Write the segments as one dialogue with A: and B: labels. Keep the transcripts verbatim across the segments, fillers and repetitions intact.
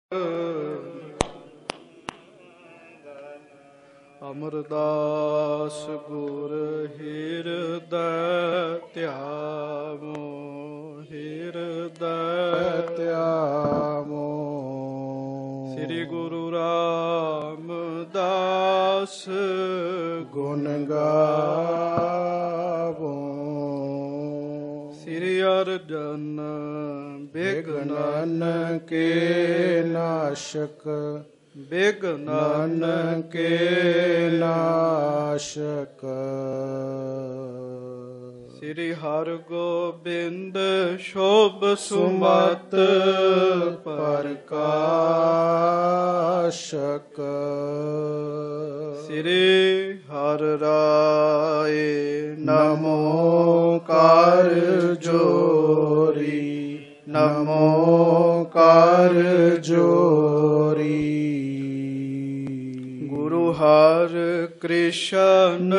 A: ਅਮਰਦਾਸ ਗੁਰ ਹਿਰਦੈ ਧਿਆਵੋ, ਹਿਰਦੈ ਧਿਆਵੋ। ਸ੍ਰੀ ਗੁਰੂ ਰਾਮਦਾਸ ਗੁਣ ਗਾਵੋ। ਸ੍ਰੀ ਅਰਜਨ ਬਿਘਨਨ ਕੇ ਨਾਸ਼ਕ, ਬਿਘਨਨ ਕੇ ਨਾਸ਼ਕ। ਸ੍ਰੀ ਹਰਗੋਬਿੰਦ ਸ਼ੋਭ ਸੁਮਤ ਪ੍ਰਕਾਸ਼ਕ। ਸ੍ਰੀ ਹਰਿ ਰਾਏ ਨਮੋ ਕਰ ਜੋਰੀ, ਨਮੋ ਕਰ ਜੋਰੀ। ਗੁਰੂ ਹਰਿ ਕ੍ਰਿਸ਼ਨ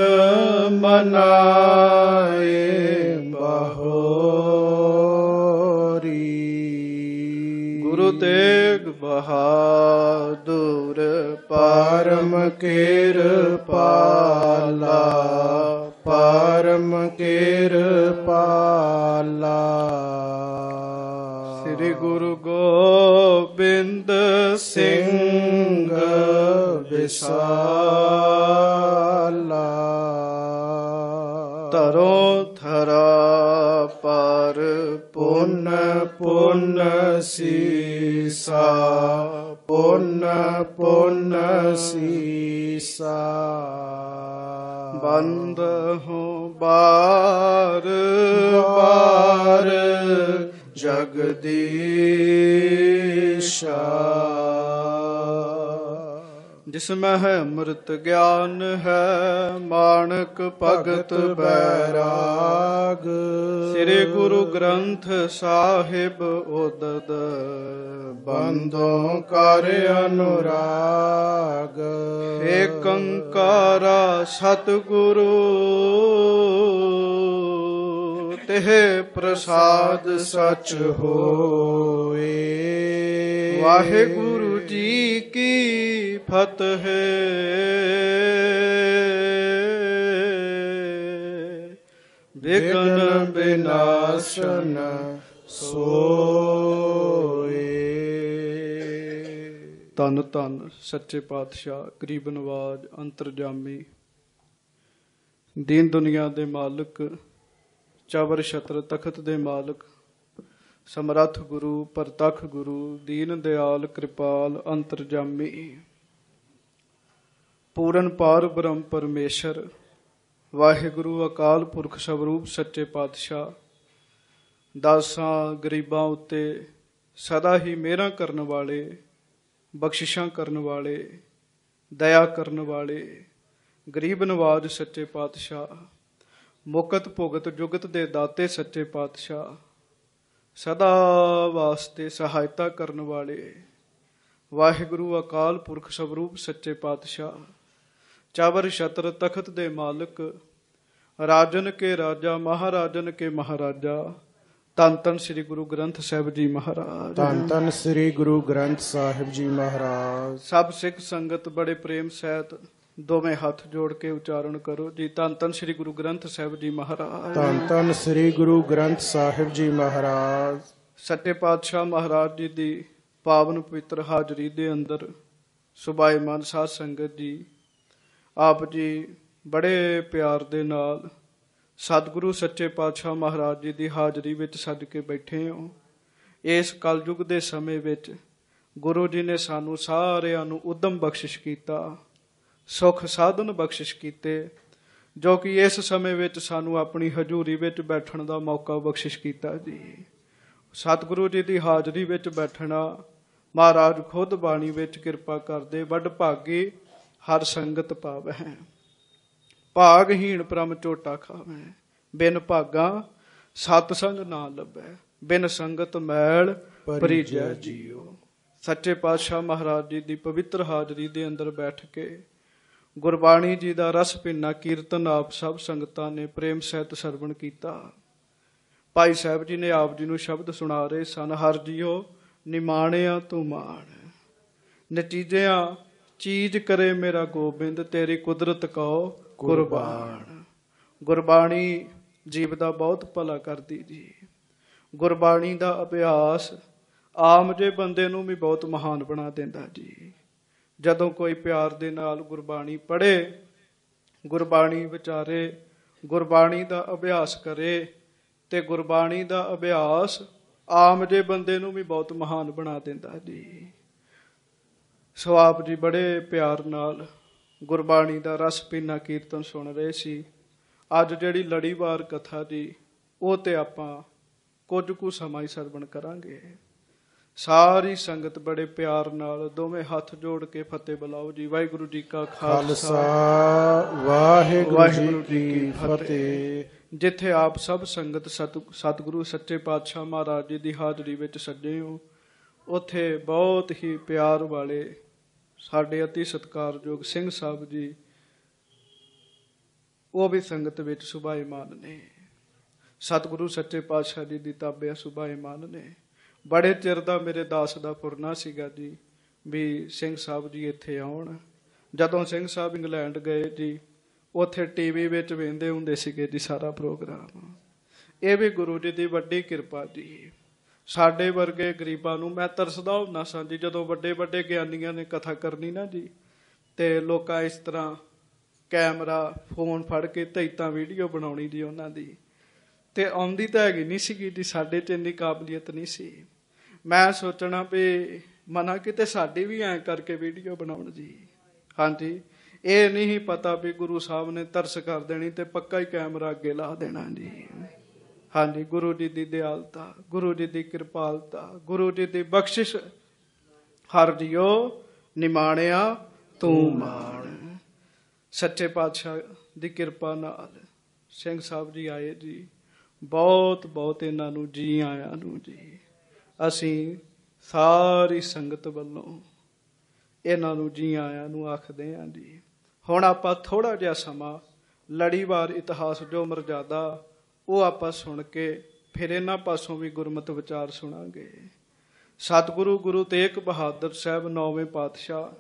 A: ਮਨਾਏ ਬਹੋਰੀ। ਗੁਰੂ ਤੇਗ ਬਹਾਦੁਰ ਪਰਮ ਕਿਰਪਾਲਾ, ਪਰਮ ਕਿਰਪਾਲਾ। ਸ੍ਰੀ ਗੁਰੂ ਗੋਬਿੰਦ ਸਿੰਘ ਵਿਸਾਲਾ। ਧਰੋ ਧਰਾ ਪਰ ਪੁੰਨ ਪੁੰਨ ਸੀਸਾ, ਪੁੰਨ ਪੁੰਨ ਸੀਸਾ। ਬੰਦ ਹੋ ਬਾਰ ਬਾਰ ਜਗਦੀਸ਼ਾ। ਜਿਸਮੈ ਹੈ ਅੰਮ੍ਰਿਤ ਗਿਆਨ ਹੈ, ਮਾਣਕ ਭਗਤ ਬੈਰਾਗ। ਸ੍ਰੀ ਗੁਰੂ ਗ੍ਰੰਥ ਸਾਹਿਬ ਉਦਦ, ਬੰਦੋਂ ਕਰ ਅਨੁਰਾਗ। ਏਕ ਓੰਕਾਰਾ ਸਤਿਗੁਰੂ, ਤਿਹ ਪ੍ਰਸਾਦ ਸਚ ਹੋਏ। ਵਾਹਿਗੁਰੂ ਜੀ ਕੀ ਫਤਿਹ। ਵਿਘਨ ਵਿਨਾਸ਼ਨ ਸੋਏ। ਧੰਨ ਧੰਨ ਸੱਚੇ ਪਾਤਸ਼ਾਹ, ਗਰੀਬ ਨਵਾਜ, ਅੰਤਰਜਾਮੀ, ਦੀਨ ਦੁਨੀਆ ਦੇ ਮਾਲਕ, ਚਵਰ ਛਤਰ ਤਖਤ ਦੇ ਮਾਲਕ, ਸਮਰੱਥ ਗੁਰੂ, ਪ੍ਰਤੱਖ ਗੁਰੂ, ਦੀਨ ਦਿਆਲ, ਕਿਰਪਾਲ, ਅੰਤਰਜਾਮੀ, ਪੂਰਨ ਪਾਰ ਬ੍ਰਹਮ ਪਰਮੇਸ਼ਰ, ਵਾਹਿਗੁਰੂ ਅਕਾਲ ਪੁਰਖ ਸਵਰੂਪ ਸੱਚੇ ਪਾਤਸ਼ਾਹ, ਦਾਸਾਂ ਗਰੀਬਾਂ ਉੱਤੇ ਸਦਾ ਹੀ ਮਿਹਰਾਂ ਕਰਨ ਵਾਲੇ, ਬਖਸ਼ਿਸ਼ਾਂ ਕਰਨ ਵਾਲੇ, ਦਇਆ ਕਰਨ ਵਾਲੇ, ਗਰੀਬ ਨਵਾਜ ਸੱਚੇ ਪਾਤਸ਼ਾਹ, ਮੁਕਤ ਭੁਗਤ ਜੁਗਤ ਦੇ ਦਾਤੇ ਸੱਚੇ ਪਾਤਸ਼ਾਹ, ਸਦਾ ਵਾਸਤੇ ਸਹਾਇਤਾ ਕਰਨ ਵਾਲੇ, ਵਾਹਿਗੁਰੂ ਅਕਾਲ ਪੁਰਖ ਸਵਰੂਪ ਸੱਚੇ ਪਾਤਸ਼ਾਹ, ਚਾਵਰ ਛਤਰ ਤਖਤ ਦੇ ਮਾਲਕ, ਰਾਜਨ ਕੇ ਰਾਜਾ, ਮਹਾਰਾਜਨ ਕੇ ਮਹਾਰਾਜਾ, ਧੰਨ ਧੰਨ ਸ੍ਰੀ ਗੁਰੂ ਗ੍ਰੰਥ ਸਾਹਿਬ ਜੀ ਮਹਾਰਾਜ।
B: ਧੰਨ ਧੰਨ ਸ੍ਰੀ ਗੁਰੂ ਗ੍ਰੰਥ ਸਾਹਿਬ ਜੀ ਮਹਾਰਾਜ।
A: ਸਭ ਸਿੱਖ ਸੰਗਤ ਬੜੇ ਪ੍ਰੇਮ ਸਹਿਤ ਦੋਵੇਂ ਹੱਥ ਜੋੜ ਕੇ ਉਚਾਰਨ ਕਰੋ ਜੀ। ਧੰਨ ਧੰਨ ਸ੍ਰੀ ਗੁਰੂ ਗ੍ਰੰਥ ਸਾਹਿਬ ਜੀ ਮਹਾਰਾਜ।
B: ਧੰਨ ਧੰਨ ਸ੍ਰੀ ਗੁਰੂ ਗ੍ਰੰਥ ਸਾਹਿਬ ਜੀ ਮਹਾਰਾਜ।
A: ਸੱਚੇ ਪਾਤਸ਼ਾਹ ਮਹਾਰਾਜ ਜੀ ਦੀ ਪਾਵਨ ਪਵਿੱਤਰ ਹਾਜ਼ਰੀ ਦੇ ਅੰਦਰ ਸੁਭਾਏਮਾਨ ਸਾਧ ਸੰਗਤ ਜੀ, ਆਪ ਜੀ ਬੜੇ ਪਿਆਰ ਦੇ ਨਾਲ ਸਤਿਗੁਰੂ ਸੱਚੇ ਪਾਤਸ਼ਾਹ ਮਹਾਰਾਜ ਜੀ ਦੀ ਹਾਜ਼ਰੀ ਵਿੱਚ ਸੱਜ ਕੇ ਬੈਠੇ ਹੋ। ਇਸ ਕਲਯੁਗ ਦੇ ਸਮੇਂ ਵਿੱਚ ਗੁਰੂ ਜੀ ਨੇ ਸਾਨੂੰ ਸਾਰਿਆਂ ਨੂੰ ਉਦਮ ਬਖਸ਼ਿਸ਼ ਕੀਤਾ, ਸੁੱਖ ਸਾਧਨ ਬਖਸ਼ਿਸ਼ ਕੀਤੇ, ਜੋ ਕਿ ਇਸ ਸਮੇਂ ਵਿੱਚ ਸਾਨੂੰ ਆਪਣੀ ਹਜ਼ੂਰੀ ਵਿੱਚ ਬੈਠਣ ਦਾ ਮੌਕਾ ਬਖਸ਼ਿਸ਼ ਕੀਤਾ ਜੀ। ਸਤਿਗੁਰੂ ਜੀ ਦੀ ਹਾਜ਼ਰੀ ਵਿੱਚ ਬੈਠਣਾ ਮਹਾਰਾਜ ਖੁਦ ਬਾਣੀ ਵਿੱਚ ਕਿਰਪਾ ਕਰਦੇ। ਵੱਡ ਭਾਗੀ ਹਰ ਸੰਗਤ ਪਾਵਹਿ, ਭਾਗਹੀਣ ਪ੍ਰਮ ਝੋਟਾ ਖਾਵੈ। ਬਿਨ ਭਾਗਾ ਸਤ ਸੰਗ ਨਾ ਲੱਭੈ, ਬਿਨ ਸੰਗਤ ਮੈਲ ਪਰੀਜੈ ਜੀਓ। ਸੱਚੇ ਪਾਤਸ਼ਾਹ ਮਹਾਰਾਜ ਜੀ ਦੀ ਪਵਿੱਤਰ ਹਾਜ਼ਰੀ ਦੇ ਅੰਦਰ ਬੈਠ ਕੇ ਗੁਰਬਾਣੀ ਜੀ ਦਾ ਰਸ ਭਿੰਨਾ ਕੀਰਤਨ ਆਪ ਸਭ ਸੰਗਤਾਂ ਨੇ ਪ੍ਰੇਮ ਸਹਿਤ ਸਰਵਣ ਕੀਤਾ। ਭਾਈ ਸਾਹਿਬ ਜੀ ਨੇ ਆਪ ਜੀ ਨੂੰ ਸ਼ਬਦ ਸੁਣਾ ਰਹੇ ਸਨ। ਹਰ ਜੀਓ ਨਿਮਾਣਿਆ ਤੂੰ ਮਾਣ, ਨਤੀਜਿਆਂ ਚੀਜ਼ ਕਰੇ ਮੇਰਾ ਗੋਬਿੰਦ, ਤੇਰੀ ਕੁਦਰਤ ਕਉ ਕੁਰਬਾਨ। ਗੁਰਬਾਣੀ ਜੀਵ ਦਾ ਬਹੁਤ ਭਲਾ ਕਰਦੀ ਜੀ। ਗੁਰਬਾਣੀ ਦਾ ਅਭਿਆਸ ਆਮ ਜੇ ਬੰਦੇ ਨੂੰ ਵੀ ਬਹੁਤ ਮਹਾਨ ਬਣਾ ਦਿੰਦਾ ਜੀ। ਜਦੋਂ ਕੋਈ ਪਿਆਰ ਦੇ ਨਾਲ ਗੁਰਬਾਣੀ ਪੜ੍ਹੇ, ਗੁਰਬਾਣੀ ਵਿਚਾਰੇ, ਗੁਰਬਾਣੀ ਦਾ ਅਭਿਆਸ ਕਰੇ, ਤੇ ਗੁਰਬਾਣੀ ਦਾ ਅਭਿਆਸ ਆਮ ਜੇ ਬੰਦੇ ਨੂੰ ਵੀ ਬਹੁਤ ਮਹਾਨ ਬਣਾ ਦਿੰਦਾ ਜੀ। ਸੋ ਆਪ ਜੀ ਬੜੇ ਪਿਆਰ ਨਾਲ ਗੁਰਬਾਣੀ ਦਾ ਰਸ ਪੀਨਾ ਕੀਰਤਨ ਸੁਣ ਰਹੇ ਸੀ। ਅੱਜ ਜਿਹੜੀ ਲੜੀਵਾਰ ਕਥਾ ਜੀ, ਉਹ ਤੇ ਆਪਾਂ ਕੁਝ ਕੁ ਸਮਾਂ ਹੀ ਸਰਵਣ ਕਰਾਂਗੇ। ਸਾਰੀ ਸੰਗਤ ਬੜੇ ਪਿਆਰ ਨਾਲ ਦੋਵੇਂ ਹੱਥ ਜੋੜ ਕੇ ਫਤਿਹ ਬੁਲਾਓ ਜੀ। ਵਾਹਿਗੁਰੂ ਜੀ ਕਾ ਖਾਲਸਾ,
B: ਵਾਹਿਗੁਰੂ ਜੀ ਕੀ ਫਤਿਹ।
A: ਜਿੱਥੇ ਆਪ ਸਭ ਸੰਗਤ ਸਤ ਸਤਿਗੁਰੂ ਸੱਚੇ ਪਾਤਸ਼ਾਹ ਮਹਾਰਾਜ ਜੀ ਦੀ ਹਾਜ਼ਰੀ ਵਿੱਚ ਸੱਜੇ ਹੋ, ਉੱਥੇ ਬਹੁਤ ਹੀ ਪਿਆਰ ਵਾਲੇ ਸਾਡੇ ਅਤੀ ਸਤਿਕਾਰਯੋਗ ਸਿੰਘ ਸਾਹਿਬ ਜੀ, ਉਹ ਵੀ ਸੰਗਤ ਵਿੱਚ ਸੁਭਾਏਮਾਨ ਨੇ। ਸਤਿਗੁਰੂ ਸੱਚੇ ਪਾਤਸ਼ਾਹ ਜੀ ਦੀ ਤਾਬਿਆ ਸੁਭਾਏਮਾਨ ਨੇ। ਬੜੇ ਚਿਰ ਦਾ ਮੇਰੇ ਦਾਸ ਦਾ ਫੁਰਨਾ ਸੀਗਾ ਜੀ ਵੀ ਸਿੰਘ ਸਾਹਿਬ ਜੀ ਇੱਥੇ ਆਉਣ। ਜਦੋਂ ਸਿੰਘ ਸਾਹਿਬ ਇੰਗਲੈਂਡ ਗਏ ਜੀ, ਉੱਥੇ ਟੀਵੀ ਵਿੱਚ ਵੇਖਦੇ ਹੁੰਦੇ ਸੀਗੇ ਜੀ ਸਾਰਾ ਪ੍ਰੋਗਰਾਮ। ਇਹ ਵੀ ਗੁਰੂ ਜੀ ਦੀ ਵੱਡੀ ਕਿਰਪਾ ਜੀ। ਸਾਡੇ ਵਰਗੇ ਗਰੀਬਾਂ ਨੂੰ ਮੈਂ ਤਰਸਦਾ ਹੁੰਦਾ ਸਾਂ ਜੀ, ਜਦੋਂ ਵੱਡੇ ਵੱਡੇ ਗਿਆਨੀਆਂ ਨੇ ਕਥਾ ਕਰਨੀ ਨਾ ਜੀ, ਤੇ ਲੋਕਾਂ ਇਸ ਤਰ੍ਹਾਂ ਕੈਮਰਾ ਫੋਨ ਫੜ ਕੇ ਧੈਤਾਂ ਵੀਡੀਓ ਬਣਾਉਣੀ ਜੀ ਉਹਨਾਂ ਦੀ, ਤੇ ਆਉਂਦੀ ਤਾਂ ਹੈਗੀ ਨਹੀਂ ਸੀਗੀ ਜੀ, ਸਾਡੇ 'ਚ ਇੰਨੀ ਕਾਬਲੀਅਤ ਨਹੀਂ ਸੀ। ਮੈਂ ਸੋਚਣਾ ਵੀ ਮਨਾ ਕਿਤੇ ਸਾਡੀ ਵੀ ਐਂ ਕਰਕੇ ਵੀਡੀਓ ਬਣਾਉਣ ਜੀ। ਹਾਂਜੀ, ਇਹ ਨਹੀਂ ਪਤਾ ਵੀ ਗੁਰੂ ਸਾਹਿਬ ਨੇ ਤਰਸ ਕਰ ਦੇਣੀ ਤੇ ਪੱਕਾ ਹੀ ਕੈਮਰਾ ਅੱਗੇ ਲਾ ਦੇਣਾ ਜੀ। ਹਾਂਜੀ, ਗੁਰੂ ਜੀ ਦੀ ਦਿਆਲਤਾ, ਗੁਰੂ ਜੀ ਦੀ ਕਿਰਪਾਲਤਾ, ਗੁਰੂ ਜੀ ਦੀ ਬਖਸ਼ਿਸ਼। ਹਰ ਜੀਓ ਨਿਮਾਣਿਆ ਤੂੰ ਮਾਣ। ਸੱਚੇ ਪਾਤਸ਼ਾਹ ਦੀ ਕਿਰਪਾ ਨਾਲ ਸਿੰਘ ਸਾਹਿਬ ਜੀ ਆਏ ਜੀ। ਬਹੁਤ ਬਹੁਤ ਇਹਨਾਂ ਨੂੰ ਜੀ ਆਇਆਂ ਨੂੰ ਜੀ। ਅਸੀਂ ਸਾਰੀ ਸੰਗਤ ਵੱਲੋਂ ਇਹਨਾਂ ਨੂੰ ਜੀ ਆਇਆਂ ਨੂੰ ਆਖਦੇ ਹਾਂ ਜੀ। ਹੁਣ ਆਪਾਂ ਥੋੜ੍ਹਾ ਜਿਹਾ ਸਮਾਂ ਲੜੀਵਾਰ ਇਤਿਹਾਸ ਜੋ ਮਰਜ਼ਾਦਾ, ਉਹ ਆਪਾਂ ਸੁਣ ਕੇ ਫਿਰ ਇਹਨਾਂ ਪਾਸੋਂ ਵੀ ਗੁਰਮਤਿ ਵਿਚਾਰ ਸੁਣਾਂਗੇ। ਸਤਿਗੁਰੂ ਗੁਰੂ ਤੇਗ ਬਹਾਦਰ ਸਾਹਿਬ ਨੌਵੇਂ ਪਾਤਸ਼ਾਹ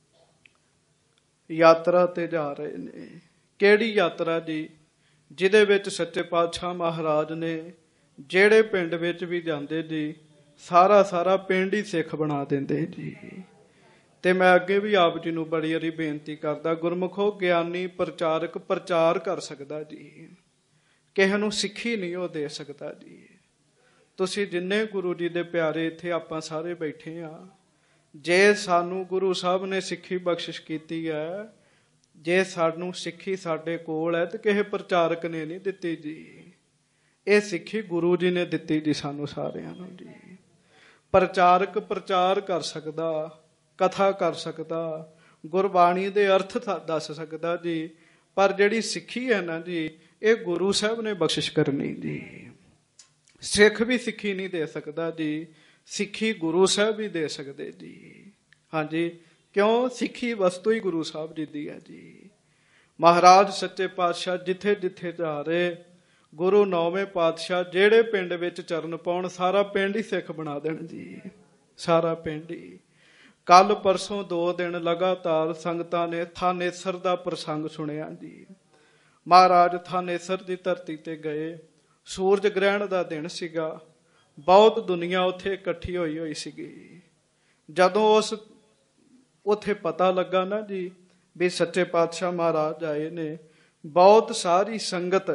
A: ਯਾਤਰਾ ਤੇ ਜਾ ਰਹੇ ਨੇ। ਕਿਹੜੀ ਯਾਤਰਾ ਜੀ? ਜਿਹਦੇ ਵਿੱਚ ਸੱਚੇ ਪਾਤਸ਼ਾਹ ਮਹਾਰਾਜ ਨੇ ਜਿਹੜੇ ਪਿੰਡ ਵਿੱਚ ਵੀ ਜਾਂਦੇ ਜੀ, ਸਾਰਾ ਸਾਰਾ ਪਿੰਡ ਹੀ ਸਿੱਖ ਬਣਾ ਦਿੰਦੇ ਜੀ। ਤੇ ਮੈਂ ਅੱਗੇ ਵੀ ਆਪ ਜੀ ਨੂੰ ਬੜੀ ਵਾਰੀ ਬੇਨਤੀ ਕਰਦਾ, ਗੁਰਮੁਖੋ ਗਿਆਨੀ ਪ੍ਰਚਾਰਕ ਪ੍ਰਚਾਰ ਕਰ ਸਕਦਾ ਜੀ, ਕਿਸੇ ਨੂੰ ਸਿੱਖੀ ਨਹੀਂ ਉਹ ਦੇ ਸਕਦਾ ਜੀ। ਤੁਸੀਂ ਜਿੰਨੇ ਗੁਰੂ ਜੀ ਦੇ ਪਿਆਰੇ ਇੱਥੇ ਆਪਾਂ ਸਾਰੇ ਬੈਠੇ ਆ, ਜੇ ਸਾਨੂੰ ਗੁਰੂ ਸਾਹਿਬ ਨੇ ਸਿੱਖੀ ਬਖਸ਼ਿਸ਼ ਕੀਤੀ ਹੈ, ਜੇ ਸਾਨੂੰ ਸਿੱਖੀ ਸਾਡੇ ਕੋਲ ਹੈ, ਤੇ ਕਿਸੇ ਪ੍ਰਚਾਰਕ ਨੇ ਨਹੀਂ ਦਿੱਤੀ ਜੀ। ਇਹ ਸਿੱਖੀ ਗੁਰੂ ਜੀ ਨੇ ਦਿੱਤੀ ਜੀ ਸਾਨੂੰ ਸਾਰਿਆਂ ਨੂੰ ਜੀ। ਪ੍ਰਚਾਰਕ ਪ੍ਰਚਾਰ ਕਰ ਸਕਦਾ, ਕਥਾ ਕਰ ਸਕਦਾ, ਗੁਰਬਾਣੀ ਦੇ ਅਰਥ ਦੱਸ ਸਕਦਾ ਜੀ, ਪਰ ਜਿਹੜੀ ਸਿੱਖੀ ਹੈ ਨਾ ਜੀ, ਇਹ ਗੁਰੂ ਸਾਹਿਬ ਨੇ ਬਖਸ਼ਿਸ਼ ਕਰਨੀ ਜੀ। ਸਿੱਖ ਵੀ ਸਿੱਖੀ ਨਹੀਂ ਦੇ ਸਕਦਾ ਜੀ, ਸਿੱਖੀ ਗੁਰੂ ਸਾਹਿਬ ਹੀ ਦੇ ਸਕਦੇ ਜੀ। ਹਾਂਜੀ, ਕਿਉਂ? ਸਿੱਖੀ ਵਸਤੂ ਹੀ ਗੁਰੂ ਸਾਹਿਬ ਜੀ ਦੀ ਹੈ ਜੀ। ਮਹਾਰਾਜ ਸੱਚੇ ਪਾਤਸ਼ਾਹ ਜਿੱਥੇ ਜਿੱਥੇ ਜਾ ਰਹੇ, ਗੁਰੂ ਨੌਵੇਂ ਪਾਤਸ਼ਾਹ ਜਿਹੜੇ ਪਿੰਡ ਵਿੱਚ ਚਰਨ ਪਾਉਣ, ਸਾਰਾ ਪਿੰਡ ਹੀ ਸਿੱਖ ਬਣਾ ਦੇਣ ਜੀ, ਸਾਰਾ ਪਿੰਡ ਹੀ। ਕੱਲ ਪਰਸੋਂ ਦੋ ਦਿਨ ਲਗਾਤਾਰ ਸੰਗਤਾਂ ਨੇ ਥਾਨੇਸਰ ਦਾ ਪ੍ਰਸੰਗ ਸੁਣਿਆ ਜੀ। ਮਹਾਰਾਜ ਥਾਨੇਸਰ ਦੀ ਧਰਤੀ ਤੇ ਗਏ, ਸੂਰਜ ਗ੍ਰਹਿਣ ਦਾ ਦਿਨ ਸੀਗਾ, ਬਹੁਤ ਦੁਨੀਆ ਉੱਥੇ ਇਕੱਠੀ ਹੋਈ ਹੋਈ ਸੀਗੀ। ਜਦੋਂ ਉਸ ਉੱਥੇ ਪਤਾ ਲੱਗਾ ਨਾ ਜੀ ਵੀ ਸੱਚੇ ਪਾਤਸ਼ਾਹ ਮਹਾਰਾਜ ਆਏ ਨੇ, ਬਹੁਤ ਸਾਰੀ ਸੰਗਤ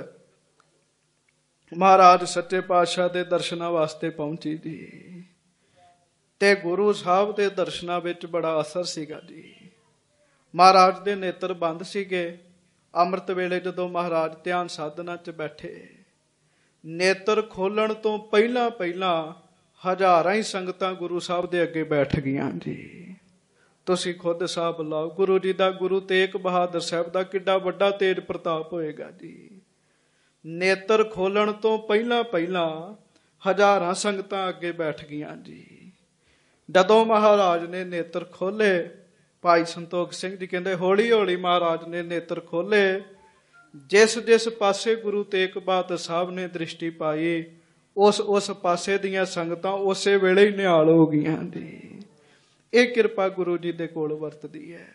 A: ਮਹਾਰਾਜ ਸੱਚੇ ਪਾਤਸ਼ਾਹ ਦੇ ਦਰਸ਼ਨਾਂ ਵਾਸਤੇ ਪਹੁੰਚੀ ਜੀ। ਤੇ ਗੁਰੂ ਸਾਹਿਬ ਦੇ ਦਰਸ਼ਨਾਂ ਵਿੱਚ ਬੜਾ ਅਸਰ ਸੀਗਾ ਜੀ। ਮਹਾਰਾਜ ਦੇ ਨੇਤਰ ਬੰਦ ਸੀਗੇ। ਅੰਮ੍ਰਿਤ ਵੇਲੇ ਜਦੋਂ ਮਹਾਰਾਜ ਧਿਆਨ ਸਾਧਨਾ 'ਚ ਬੈਠੇ, ਨੇਤਰ ਖੋਲਣ ਤੋਂ ਪਹਿਲਾਂ ਪਹਿਲਾਂ ਹਜ਼ਾਰਾਂ ਹੀ ਸੰਗਤਾਂ ਗੁਰੂ ਸਾਹਿਬ ਦੇ ਅੱਗੇ ਬੈਠ ਗਈਆਂ ਜੀ। ਤੁਸੀਂ ਖੁਦ ਹਿਸਾਬ ਲਾਓ, ਗੁਰੂ ਜੀ ਦਾ, ਗੁਰੂ ਤੇਗ ਬਹਾਦਰ ਸਾਹਿਬ ਦਾ ਕਿੱਡਾ ਵੱਡਾ ਤੇਜ ਪ੍ਰਤਾਪ ਹੋਏਗਾ ਜੀ। ਨੇਤਰ ਖੋਲਣ ਤੋਂ ਪਹਿਲਾਂ ਪਹਿਲਾਂ ਹਜ਼ਾਰਾਂ ਸੰਗਤਾਂ ਅੱਗੇ ਬੈਠ ਗਈਆਂ ਜੀ। ਜਦੋਂ ਮਹਾਰਾਜ ਨੇ ਨੇਤਰ ਖੋਲੇ, ਭਾਈ ਸੰਤੋਖ ਸਿੰਘ ਜੀ ਕਹਿੰਦੇ ਹੌਲੀ ਹੌਲੀ ਮਹਾਰਾਜ ਨੇ ਨੇਤਰ ਖੋਲੇ। ਜਿਸ ਜਿਸ ਪਾਸੇ ਗੁਰੂ ਤੇਗ ਬਹਾਦਰ ਸਾਹਿਬ ਨੇ ਦ੍ਰਿਸ਼ਟੀ ਪਾਈ, ਉਸ ਉਸ ਪਾਸੇ ਦੀਆਂ ਸੰਗਤਾਂ ਉਸੇ ਵੇਲੇ ਹੀ ਨਿਹਾਲ ਹੋ ਗਈਆਂ ਜੀ। ਇਹ ਕਿਰਪਾ ਗੁਰੂ ਜੀ ਦੇ ਕੋਲ ਵਰਤਦੀ ਹੈ।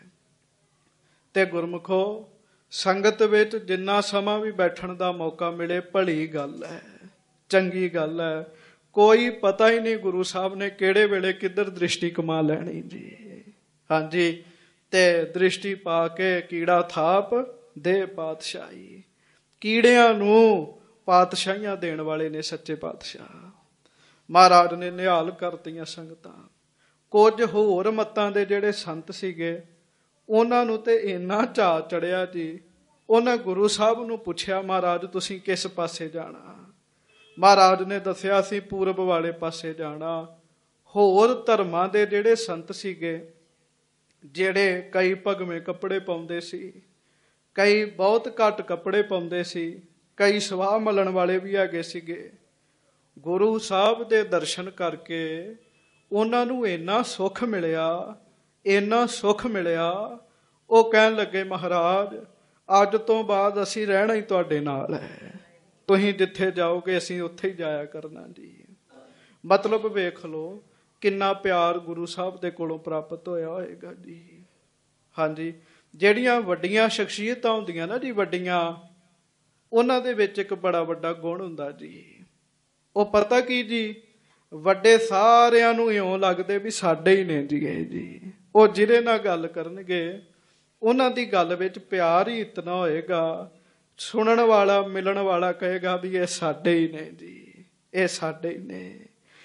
A: ਤੇ ਗੁਰਮੁਖੋ, ਸੰਗਤ ਵਿੱਚ ਜਿੰਨਾ ਸਮਾਂ ਵੀ ਬੈਠਣ ਦਾ ਮੌਕਾ ਮਿਲੇ ਭਲੀ ਗੱਲ ਹੈ, ਚੰਗੀ ਗੱਲ ਹੈ। ਕੋਈ ਪਤਾ ਹੀ ਨਹੀਂ ਗੁਰੂ ਸਾਹਿਬ ਨੇ ਕਿਹੜੇ ਵੇਲੇ ਕਿੱਧਰ ਦ੍ਰਿਸ਼ਟੀ ਕਮਾ ਲੈਣੀ ਜੀ। ਹਾਂਜੀ, ਤੇ ਦ੍ਰਿਸ਼ਟੀ ਪਾ ਕੇ ਕੀੜਾ ਥਾਪ ਦੇ ਪਾਤਸ਼ਾਹੀ। ਕੀੜਿਆਂ ਨੂੰ ਪਾਤਸ਼ਾਹੀਆਂ ਦੇਣ ਵਾਲੇ ਨੇ ਸੱਚੇ ਪਾਤਸ਼ਾਹ। ਮਹਾਰਾਜ ਨੇ ਨਿਹਾਲ ਕਰਤੀਆਂ ਸੰਗਤਾਂ। ਕੁਝ ਹੋਰ ਮੱਤਾਂ ਦੇ ਜਿਹੜੇ ਸੰਤ ਸੀਗੇ, ਉਹਨਾਂ ਨੂੰ ਤੇ ਇੰਨਾ ਚਾਅ ਚੜਿਆ ਜੀ। ਉਹਨਾਂ ਗੁਰੂ ਸਾਹਿਬ ਨੂੰ ਪੁੱਛਿਆ, ਮਹਾਰਾਜ ਤੁਸੀਂ ਕਿਸ ਪਾਸੇ ਜਾਣਾ? ਮਹਾਰਾਜ ਨੇ ਦੱਸਿਆ ਸੀ ਪੂਰਬ ਵਾਲੇ ਪਾਸੇ ਜਾਣਾ। ਹੋਰ ਧਰਮਾਂ ਦੇ ਜਿਹੜੇ ਸੰਤ ਸੀਗੇ, ਜਿਹੜੇ ਕਈ ਭਗਵੇਂ ਕੱਪੜੇ ਪਾਉਂਦੇ ਸੀ, ਕਈ ਬਹੁਤ ਘੱਟ ਕੱਪੜੇ ਪਾਉਂਦੇ ਸੀ, ਕਈ ਸਵਾਹ ਮਲਣ ਵਾਲੇ ਵੀ ਹੈਗੇ ਸੀਗੇ, ਗੁਰੂ ਸਾਹਿਬ ਦੇ ਦਰਸ਼ਨ ਕਰਕੇ ਉਹਨਾਂ ਨੂੰ ਇੰਨਾ ਸੁੱਖ ਮਿਲਿਆ, ਇੰਨਾ ਸੁੱਖ ਮਿਲਿਆ। ਉਹ ਕਹਿਣ ਲੱਗੇ, ਮਹਾਰਾਜ ਅੱਜ ਤੋਂ ਬਾਅਦ ਅਸੀਂ ਰਹਿਣਾ ਹੀ ਤੁਹਾਡੇ ਨਾਲ ਹੈ, ਤੁਸੀਂ ਜਿੱਥੇ ਜਾਓਗੇ ਅਸੀਂ ਉੱਥੇ ਹੀ ਜਾਇਆ ਕਰਨਾ ਜੀ। ਮਤਲਬ ਵੇਖ ਲਓ ਕਿੰਨਾ ਪਿਆਰ ਗੁਰੂ ਸਾਹਿਬ ਦੇ ਕੋਲੋਂ ਪ੍ਰਾਪਤ ਹੋਇਆ ਹੋਏਗਾ ਜੀ। ਹਾਂਜੀ, ਜਿਹੜੀਆਂ ਵੱਡੀਆਂ ਸ਼ਖਸੀਅਤਾਂ ਹੁੰਦੀਆਂ ਨਾ ਜੀ, ਵੱਡੀਆਂ, ਉਹਨਾਂ ਦੇ ਵਿੱਚ ਇੱਕ ਬੜਾ ਵੱਡਾ ਗੁਣ ਹੁੰਦਾ ਜੀ। ਉਹ ਪਤਾ ਕੀ ਜੀ, ਵੱਡੇ ਸਾਰਿਆਂ ਨੂੰ ਇਉਂ ਲੱਗਦੇ ਵੀ ਸਾਡੇ ਹੀ ਨੇ ਜੀ ਇਹ ਜੀ। ਉਹ ਜਿਹਦੇ ਨਾਲ ਗੱਲ ਕਰਨਗੇ ਉਹਨਾਂ ਦੀ ਗੱਲ ਵਿੱਚ ਪਿਆਰ ਹੀ ਇਤਨਾ ਹੋਏਗਾ, ਸੁਣਨ ਵਾਲਾ ਮਿਲਣ ਵਾਲਾ ਕਹੇਗਾ ਵੀ ਇਹ ਸਾਡੇ ਹੀ ਨੇ ਜੀ, ਇਹ ਸਾਡੇ ਹੀ ਨੇ।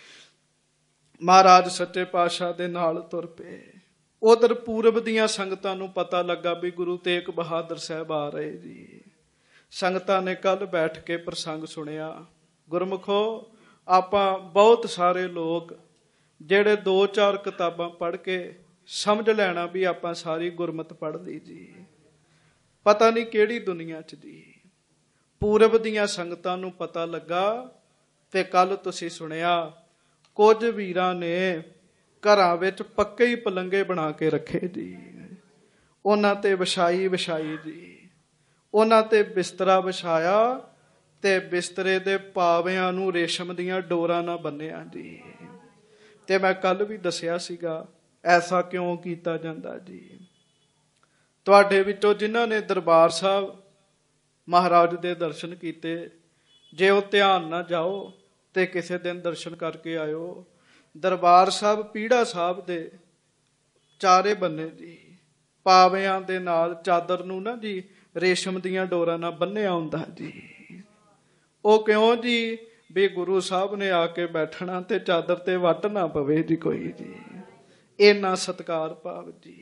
A: ਮਹਾਰਾਜ ਸੱਚੇ ਪਾਤਸ਼ਾਹ ਦੇ ਨਾਲ ਤੁਰ ਪਏ। ਉਧਰ ਪੂਰਬ ਦੀਆਂ ਸੰਗਤਾਂ ਨੂੰ ਪਤਾ ਲੱਗਾ ਵੀ ਗੁਰੂ ਤੇਗ ਬਹਾਦਰ ਸਾਹਿਬ ਆ ਰਹੇ ਜੀ। ਸੰਗਤਾਂ ਨੇ ਕੱਲ ਬੈਠ ਕੇ ਪ੍ਰਸੰਗ ਸੁਣਿਆ। ਗੁਰਮੁਖੋ, ਆਪਾਂ ਬਹੁਤ ਸਾਰੇ ਲੋਕ ਜਿਹੜੇ ਦੋ ਚਾਰ ਕਿਤਾਬਾਂ ਪੜ੍ਹ ਕੇ ਸਮਝ ਲੈਣਾ ਵੀ ਆਪਾਂ ਸਾਰੀ ਗੁਰਮਤ ਪੜ੍ਹ ਲਈ ਜੀ, ਪਤਾ ਨਹੀਂ ਕਿਹੜੀ ਦੁਨੀਆ 'ਚ ਜੀ। ਪੂਰਬ ਦੀਆਂ ਸੰਗਤਾਂ ਨੂੰ ਪਤਾ ਲੱਗਾ ਤੇ ਕੱਲ ਤੁਸੀਂ ਸੁਣਿਆ ਕੁਝ ਵੀਰਾਂ ਨੇ ਘਰਾਂ ਵਿੱਚ ਪੱਕੇ ਹੀ ਪਲੰਗੇ ਬਣਾ ਕੇ ਰੱਖੇ ਜੀ। ਉਹਨਾਂ ਤੇ ਵਿਛਾਈ ਵਿਛਾਈ ਜੀ, ਉਹਨਾਂ ਤੇ ਬਿਸਤਰਾ ਵਿਛਾਇਆ ਤੇ ਬਿਸਤਰੇ ਦੇ ਪਾਵਿਆਂ ਨੂੰ ਰੇਸ਼ਮ ਦੀਆਂ ਡੋਰਾਂ ਨਾਲ ਬੰਨਿਆ ਜੀ। ਤੇ ਮੈਂ ਕੱਲ ਵੀ ਦੱਸਿਆ ਸੀਗਾ ਐਸਾ ਕਿਉਂ ਕੀਤਾ ਜਾਂਦਾ ਜੀ। ਤੁਹਾਡੇ ਵਿੱਚੋਂ ਜਿਨ੍ਹਾਂ ਨੇ ਦਰਬਾਰ ਸਾਹਿਬ ਮਹਾਰਾਜ ਦੇ ਦਰਸ਼ਨ ਕੀਤੇ, ਜੇ ਉਹ ਧਿਆਨ ਨਾ ਜਾਓ ਤੇ ਕਿਸੇ ਦਿਨ ਦਰਸ਼ਨ ਕਰਕੇ ਆਇਓ। ਦਰਬਾਰ ਸਾਹਿਬ ਪੀੜਾ ਸਾਹਿਬ ਦੇ ਚਾਰੇ ਬੰਨੇ ਜੀ ਪਾਵਿਆਂ ਦੇ ਨਾਲ ਚਾਦਰ ਨੂੰ ਨਾ ਜੀ ਰੇਸ਼ਮ ਦੀਆਂ ਡੋਰਾਂ ਨਾਲ ਬੰਨਿਆ ਹੁੰਦਾ ਜੀ। ਉਹ ਕਿਉਂ ਜੀ, ਵੀ ਗੁਰੂ ਸਾਹਿਬ ਨੇ ਆ ਕੇ ਬੈਠਣਾ ਤੇ ਚਾਦਰ ਤੇ ਵੱਟ ਨਾ ਪਵੇ ਜੀ ਕੋਈ ਜੀ। ਇੰਨਾ ਸਤਿਕਾਰ ਭਾਵ ਜੀ।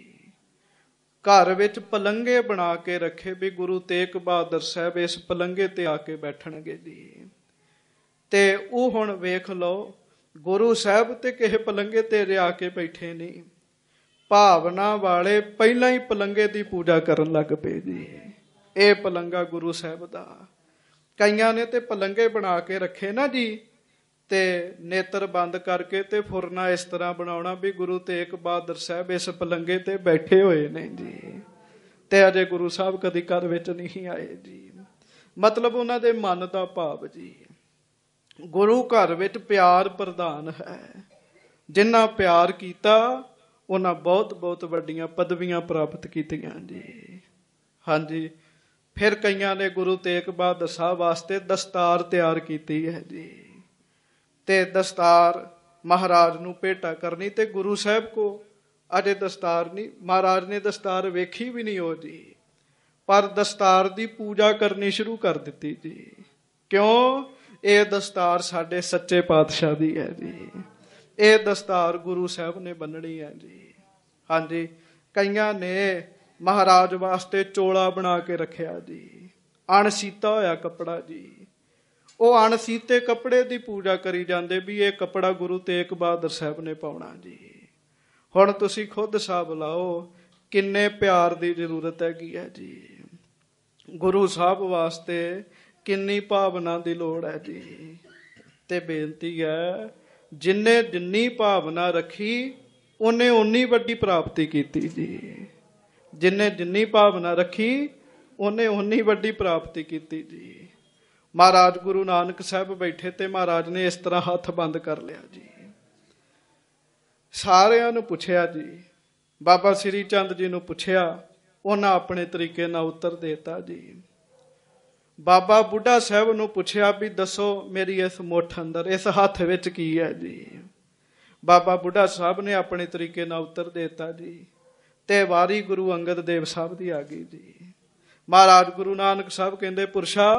A: ਘਰ ਵਿੱਚ ਪਲੰਗੇ ਬਣਾ ਕੇ ਰੱਖੇ ਵੀ ਗੁਰੂ ਤੇਗ ਬਹਾਦਰ ਸਾਹਿਬ ਇਸ ਪਲੰਗੇ ਤੇ ਆ ਕੇ ਬੈਠਣਗੇ ਜੀ। ਤੇ ਉਹ ਹੁਣ ਵੇਖ ਲਓ, ਗੁਰੂ ਸਾਹਿਬ ਤੇ ਕਿਸੇ ਪਲੰਗੇ ਤੇ ਰਿਆ ਕੇ ਬੈਠੇ ਨਹੀਂ, ਭਾਵਨਾ ਵਾਲੇ ਪਹਿਲਾਂ ਹੀ ਪਲੰਗੇ ਦੀ ਪੂਜਾ ਕਰਨ ਲੱਗ ਪਏ ਜੀ। ਇਹ ਪਲੰਗਾ ਗੁਰੂ ਸਾਹਿਬ ਦਾ। ਕਈਆਂ ਨੇ ਤੇ ਪਲੰਗੇ ਬਣਾ ਕੇ ਰੱਖੇ ਨਾ ਜੀ, ਤੇ ਨੇਤਰ ਬੰਦ ਕਰਕੇ ਤੇ ਫੁਰਨਾ ਇਸ ਤਰ੍ਹਾਂ ਬਣਾਉਣਾ ਵੀ ਗੁਰੂ ਤੇਗ ਬਹਾਦਰ ਸਾਹਿਬ ਇਸ ਪਲੰਗੇ ਤੇ ਬੈਠੇ ਹੋਏ ਨੇ ਜੀ, ਤੇ ਅਜੇ ਗੁਰੂ ਸਾਹਿਬ ਕਦੀ ਘਰ ਵਿੱਚ ਨਹੀਂ ਆਏ ਜੀ। ਮਤਲਬ ਉਹਨਾਂ ਦੇ ਮਨ ਦਾ ਭਾਵ ਜੀ। ਗੁਰੂ ਘਰ ਵਿੱਚ ਪਿਆਰ ਪ੍ਰਧਾਨ ਹੈ। ਜਿੰਨਾ ਪਿਆਰ ਕੀਤਾ ਉਹਨਾਂ ਬਹੁਤ ਬਹੁਤ ਵੱਡੀਆਂ ਪਦਵੀਆਂ ਪ੍ਰਾਪਤ ਕੀਤੀਆਂ ਜੀ। ਹਾਂਜੀ, ਫਿਰ ਕਈਆਂ ਨੇ ਗੁਰੂ ਤੇਗ ਬਹਾਦਰ ਸਾਹਿਬ ਵਾਸਤੇ ਦਸਤਾਰ ਤਿਆਰ ਕੀਤੀ ਹੈ ਜੀ। ਤੇ ਦਸਤਾਰ ਮਹਾਰਾਜ ਨੂੰ ਭੇਟਾ ਕਰਨੀ, ਤੇ ਗੁਰੂ ਸਾਹਿਬ ਕੋ ਅਜੇ ਦਸਤਾਰ ਨਹੀਂ, ਮਹਾਰਾਜ ਨੇ ਦਸਤਾਰ ਵੇਖੀ ਵੀ ਨਹੀਂ ਉਹ ਜੀ, ਪਰ ਦਸਤਾਰ ਦੀ ਪੂਜਾ ਕਰਨੀ ਸ਼ੁਰੂ ਕਰ ਦਿੱਤੀ ਜੀ। ਕਿਉਂ? ਇਹ ਦਸਤਾਰ ਸਾਡੇ ਸੱਚੇ ਪਾਤਸ਼ਾਹ ਦੀ ਹੈ ਜੀ। ਇਹ ਦਸਤਾਰ ਗੁਰੂ ਸਾਹਿਬ ਨੇ ਬੰਨਣੀ ਹੈ ਜੀ। ਹਾਂਜੀ, ਕਈਆਂ ਨੇ ਮਹਾਰਾਜ ਵਾਸਤੇ ਚੋਲਾ ਬਣਾ ਕੇ ਰੱਖਿਆ ਜੀ, ਅਣਸੀਤਾ ਹੋਇਆ ਕੱਪੜਾ ਜੀ। ਉਹ ਅਣਸੀਤੇ ਕੱਪੜੇ ਦੀ ਪੂਜਾ ਕਰੀ ਜਾਂਦੇ ਵੀ ਇਹ ਕੱਪੜਾ ਗੁਰੂ ਤੇਗ ਬਹਾਦਰ ਸਾਹਿਬ ਨੇ ਪਾਉਣਾ ਜੀ। ਹੁਣ ਤੁਸੀਂ ਖੁਦ ਹਿਸਾਬ ਲਾਓ ਕਿੰਨੇ ਪਿਆਰ ਦੀ ਜ਼ਰੂਰਤ ਹੈਗੀ ਹੈ ਜੀ। ਗੁਰੂ ਸਾਹਿਬ ਵਾਸਤੇ ਕਿੰਨੀ ਭਾਵਨਾ ਦੀ ਲੋੜ ਹੈ ਜੀ। ਤੇ ਬੇਨਤੀ ਹੈ, ਜਿੰਨੇ ਜਿੰਨੀ ਭਾਵਨਾ ਰੱਖੀ ਉਹਨੇ ਉਨੀ ਵੱਡੀ ਪ੍ਰਾਪਤੀ ਕੀਤੀ ਜੀ। ਜਿੰਨੇ ਜਿੰਨੀ ਭਾਵਨਾ ਰੱਖੀ ਉਹਨੇ ਉਨੀ ਵੱਡੀ ਪ੍ਰਾਪਤੀ ਕੀਤੀ ਜੀ। ਮਹਾਰਾਜ ਗੁਰੂ ਨਾਨਕ ਸਾਹਿਬ ਬੈਠੇ ਤੇ ਮਹਾਰਾਜ ਨੇ ਇਸ ਤਰ੍ਹਾਂ ਹੱਥ ਬੰਦ ਕਰ ਲਿਆ ਜੀ। ਸਾਰਿਆਂ ਨੂੰ ਪੁੱਛਿਆ ਜੀ। ਬਾਬਾ ਸ੍ਰੀ ਚੰਦ ਜੀ ਨੂੰ ਪੁੱਛਿਆ, ਉਹਨਾਂ ਆਪਣੇ ਤਰੀਕੇ ਨਾਲ ਉੱਤਰ ਦੇਤਾ ਜੀ। ਬਾਬਾ ਬੁੱਢਾ ਸਾਹਿਬ ਨੂੰ ਪੁੱਛਿਆ ਵੀ ਦੱਸੋ ਮੇਰੀ ਇਸ ਮੁੱਠ ਅੰਦਰ, ਇਸ ਹੱਥ ਵਿੱਚ ਕੀ ਹੈ ਜੀ। ਬਾਬਾ ਬੁੱਢਾ ਸਾਹਿਬ ਨੇ ਆਪਣੇ ਤਰੀਕੇ ਨਾਲ ਉੱਤਰ ਦੇਤਾ ਜੀ। ਤੇ ਵਾਰੀ ਗੁਰੂ ਅੰਗਦ ਦੇਵ ਸਾਹਿਬ ਦੀ ਆ ਗਈ ਜੀ। ਮਹਾਰਾਜ ਗੁਰੂ ਨਾਨਕ ਸਾਹਿਬ ਕਹਿੰਦੇ, ਪੁਰਸ਼ਾ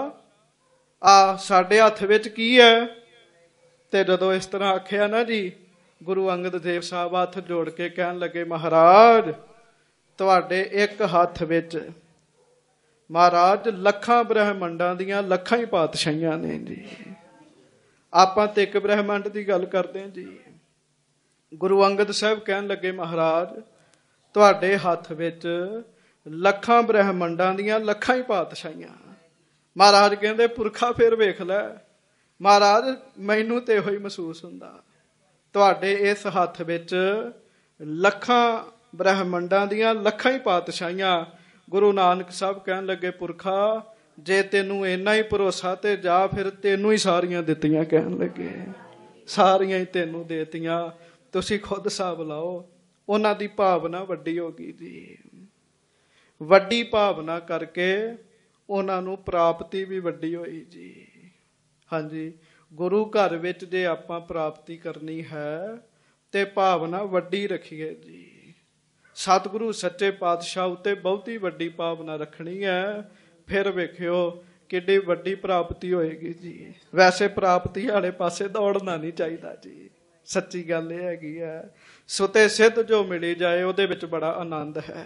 A: ਆ ਸਾਡੇ ਹੱਥ ਵਿੱਚ ਕੀ ਹੈ? ਤੇ ਜਦੋਂ ਇਸ ਤਰ੍ਹਾਂ ਆਖਿਆ ਨਾ ਜੀ, ਗੁਰੂ ਅੰਗਦ ਦੇਵ ਸਾਹਿਬ ਹੱਥ ਜੋੜ ਕੇ ਕਹਿਣ ਲੱਗੇ, ਮਹਾਰਾਜ ਤੁਹਾਡੇ ਇੱਕ ਹੱਥ ਵਿੱਚ ਮਹਾਰਾਜ ਲੱਖਾਂ ਬ੍ਰਹਿਮੰਡਾਂ ਦੀਆਂ ਲੱਖਾਂ ਹੀ ਪਾਤਸ਼ਾਹੀਆਂ ਨੇ ਜੀ। ਆਪਾਂ ਤੇ ਇੱਕ ਬ੍ਰਹਿਮੰਡ ਦੀ ਗੱਲ ਕਰਦੇ ਹਾਂ ਜੀ। ਗੁਰੂ ਅੰਗਦ ਸਾਹਿਬ ਕਹਿਣ ਲੱਗੇ, ਮਹਾਰਾਜ ਤੁਹਾਡੇ ਹੱਥ ਵਿੱਚ ਲੱਖਾਂ ਬ੍ਰਹਿਮੰਡਾਂ ਦੀਆਂ ਲੱਖਾਂ ਹੀ ਪਾਤਸ਼ਾਹੀਆਂ। ਮਹਾਰਾਜ ਕਹਿੰਦੇ, ਪੁਰਖਾ ਫਿਰ ਵੇਖ ਲੈ। ਮਹਾਰਾਜ ਮੈਨੂੰ ਤੇ ਇਹੋ ਹੀ ਮਹਿਸੂਸ ਹੁੰਦਾ, ਤੁਹਾਡੇ ਇਸ ਹੱਥ ਵਿੱਚ ਲੱਖਾਂ ਬ੍ਰਹਿਮੰਡਾਂ ਦੀਆਂ ਲੱਖਾਂ ਹੀ ਪਾਤਸ਼ਾਹੀਆਂ। ਗੁਰੂ ਨਾਨਕ ਸਾਹਿਬ ਕਹਿਣ ਲੱਗੇ, ਪੁਰਖਾ ਜੇ ਤੈਨੂੰ ਇੰਨਾ ਹੀ ਭਰੋਸਾ ਤੇ ਜਾ ਫਿਰ ਤੈਨੂੰ ਹੀ ਸਾਰੀਆਂ ਦਿੱਤੀਆਂ। ਕਹਿਣ ਲੱਗੇ ਸਾਰੀਆਂ ਹੀ ਤੈਨੂੰ ਦੇਤੀਆਂ, ਤੁਸੀਂ ਖੁਦ ਹਿਸਾਬ ਲਾਓ। ਉਹਨਾਂ ਦੀ ਭਾਵਨਾ ਵੱਡੀ ਹੋ ਗਈ ਜੀ। ਵੱਡੀ ਭਾਵਨਾ ਕਰਕੇ ਉਹਨਾਂ ਨੂੰ ਪ੍ਰਾਪਤੀ ਵੀ ਵੱਡੀ ਹੋਈ ਜੀ। ਹਾਂਜੀ, ਗੁਰੂ ਘਰ ਵਿੱਚ ਜੇ ਆਪਾਂ ਪ੍ਰਾਪਤੀ ਕਰਨੀ ਹੈ ਤੇ ਭਾਵਨਾ ਵੱਡੀ ਰੱਖੀਏ ਜੀ। ਸਤਿਗੁਰੂ ਸੱਚੇ ਪਾਤਸ਼ਾਹ ਉੱਤੇ ਬਹੁਤੀ ਵੱਡੀ ਭਾਵਨਾ ਰੱਖਣੀ ਹੈ, ਫਿਰ ਵੇਖਿਓ ਕਿੱਡੀ ਵੱਡੀ ਪ੍ਰਾਪਤੀ ਹੋਏਗੀ ਜੀ। ਵੈਸੇ ਪ੍ਰਾਪਤੀ ਵਾਲੇ ਪਾਸੇ ਦੌੜਨਾ ਨਹੀਂ ਚਾਹੀਦਾ ਜੀ। ਸੱਚੀ ਗੱਲ ਇਹ ਹੈਗੀ ਹੈ, ਸੁਤੇ ਸਿੱਧ ਜੋ ਮਿਲੀ ਜਾਏ ਉਹਦੇ ਵਿੱਚ ਬੜਾ ਆਨੰਦ ਹੈ।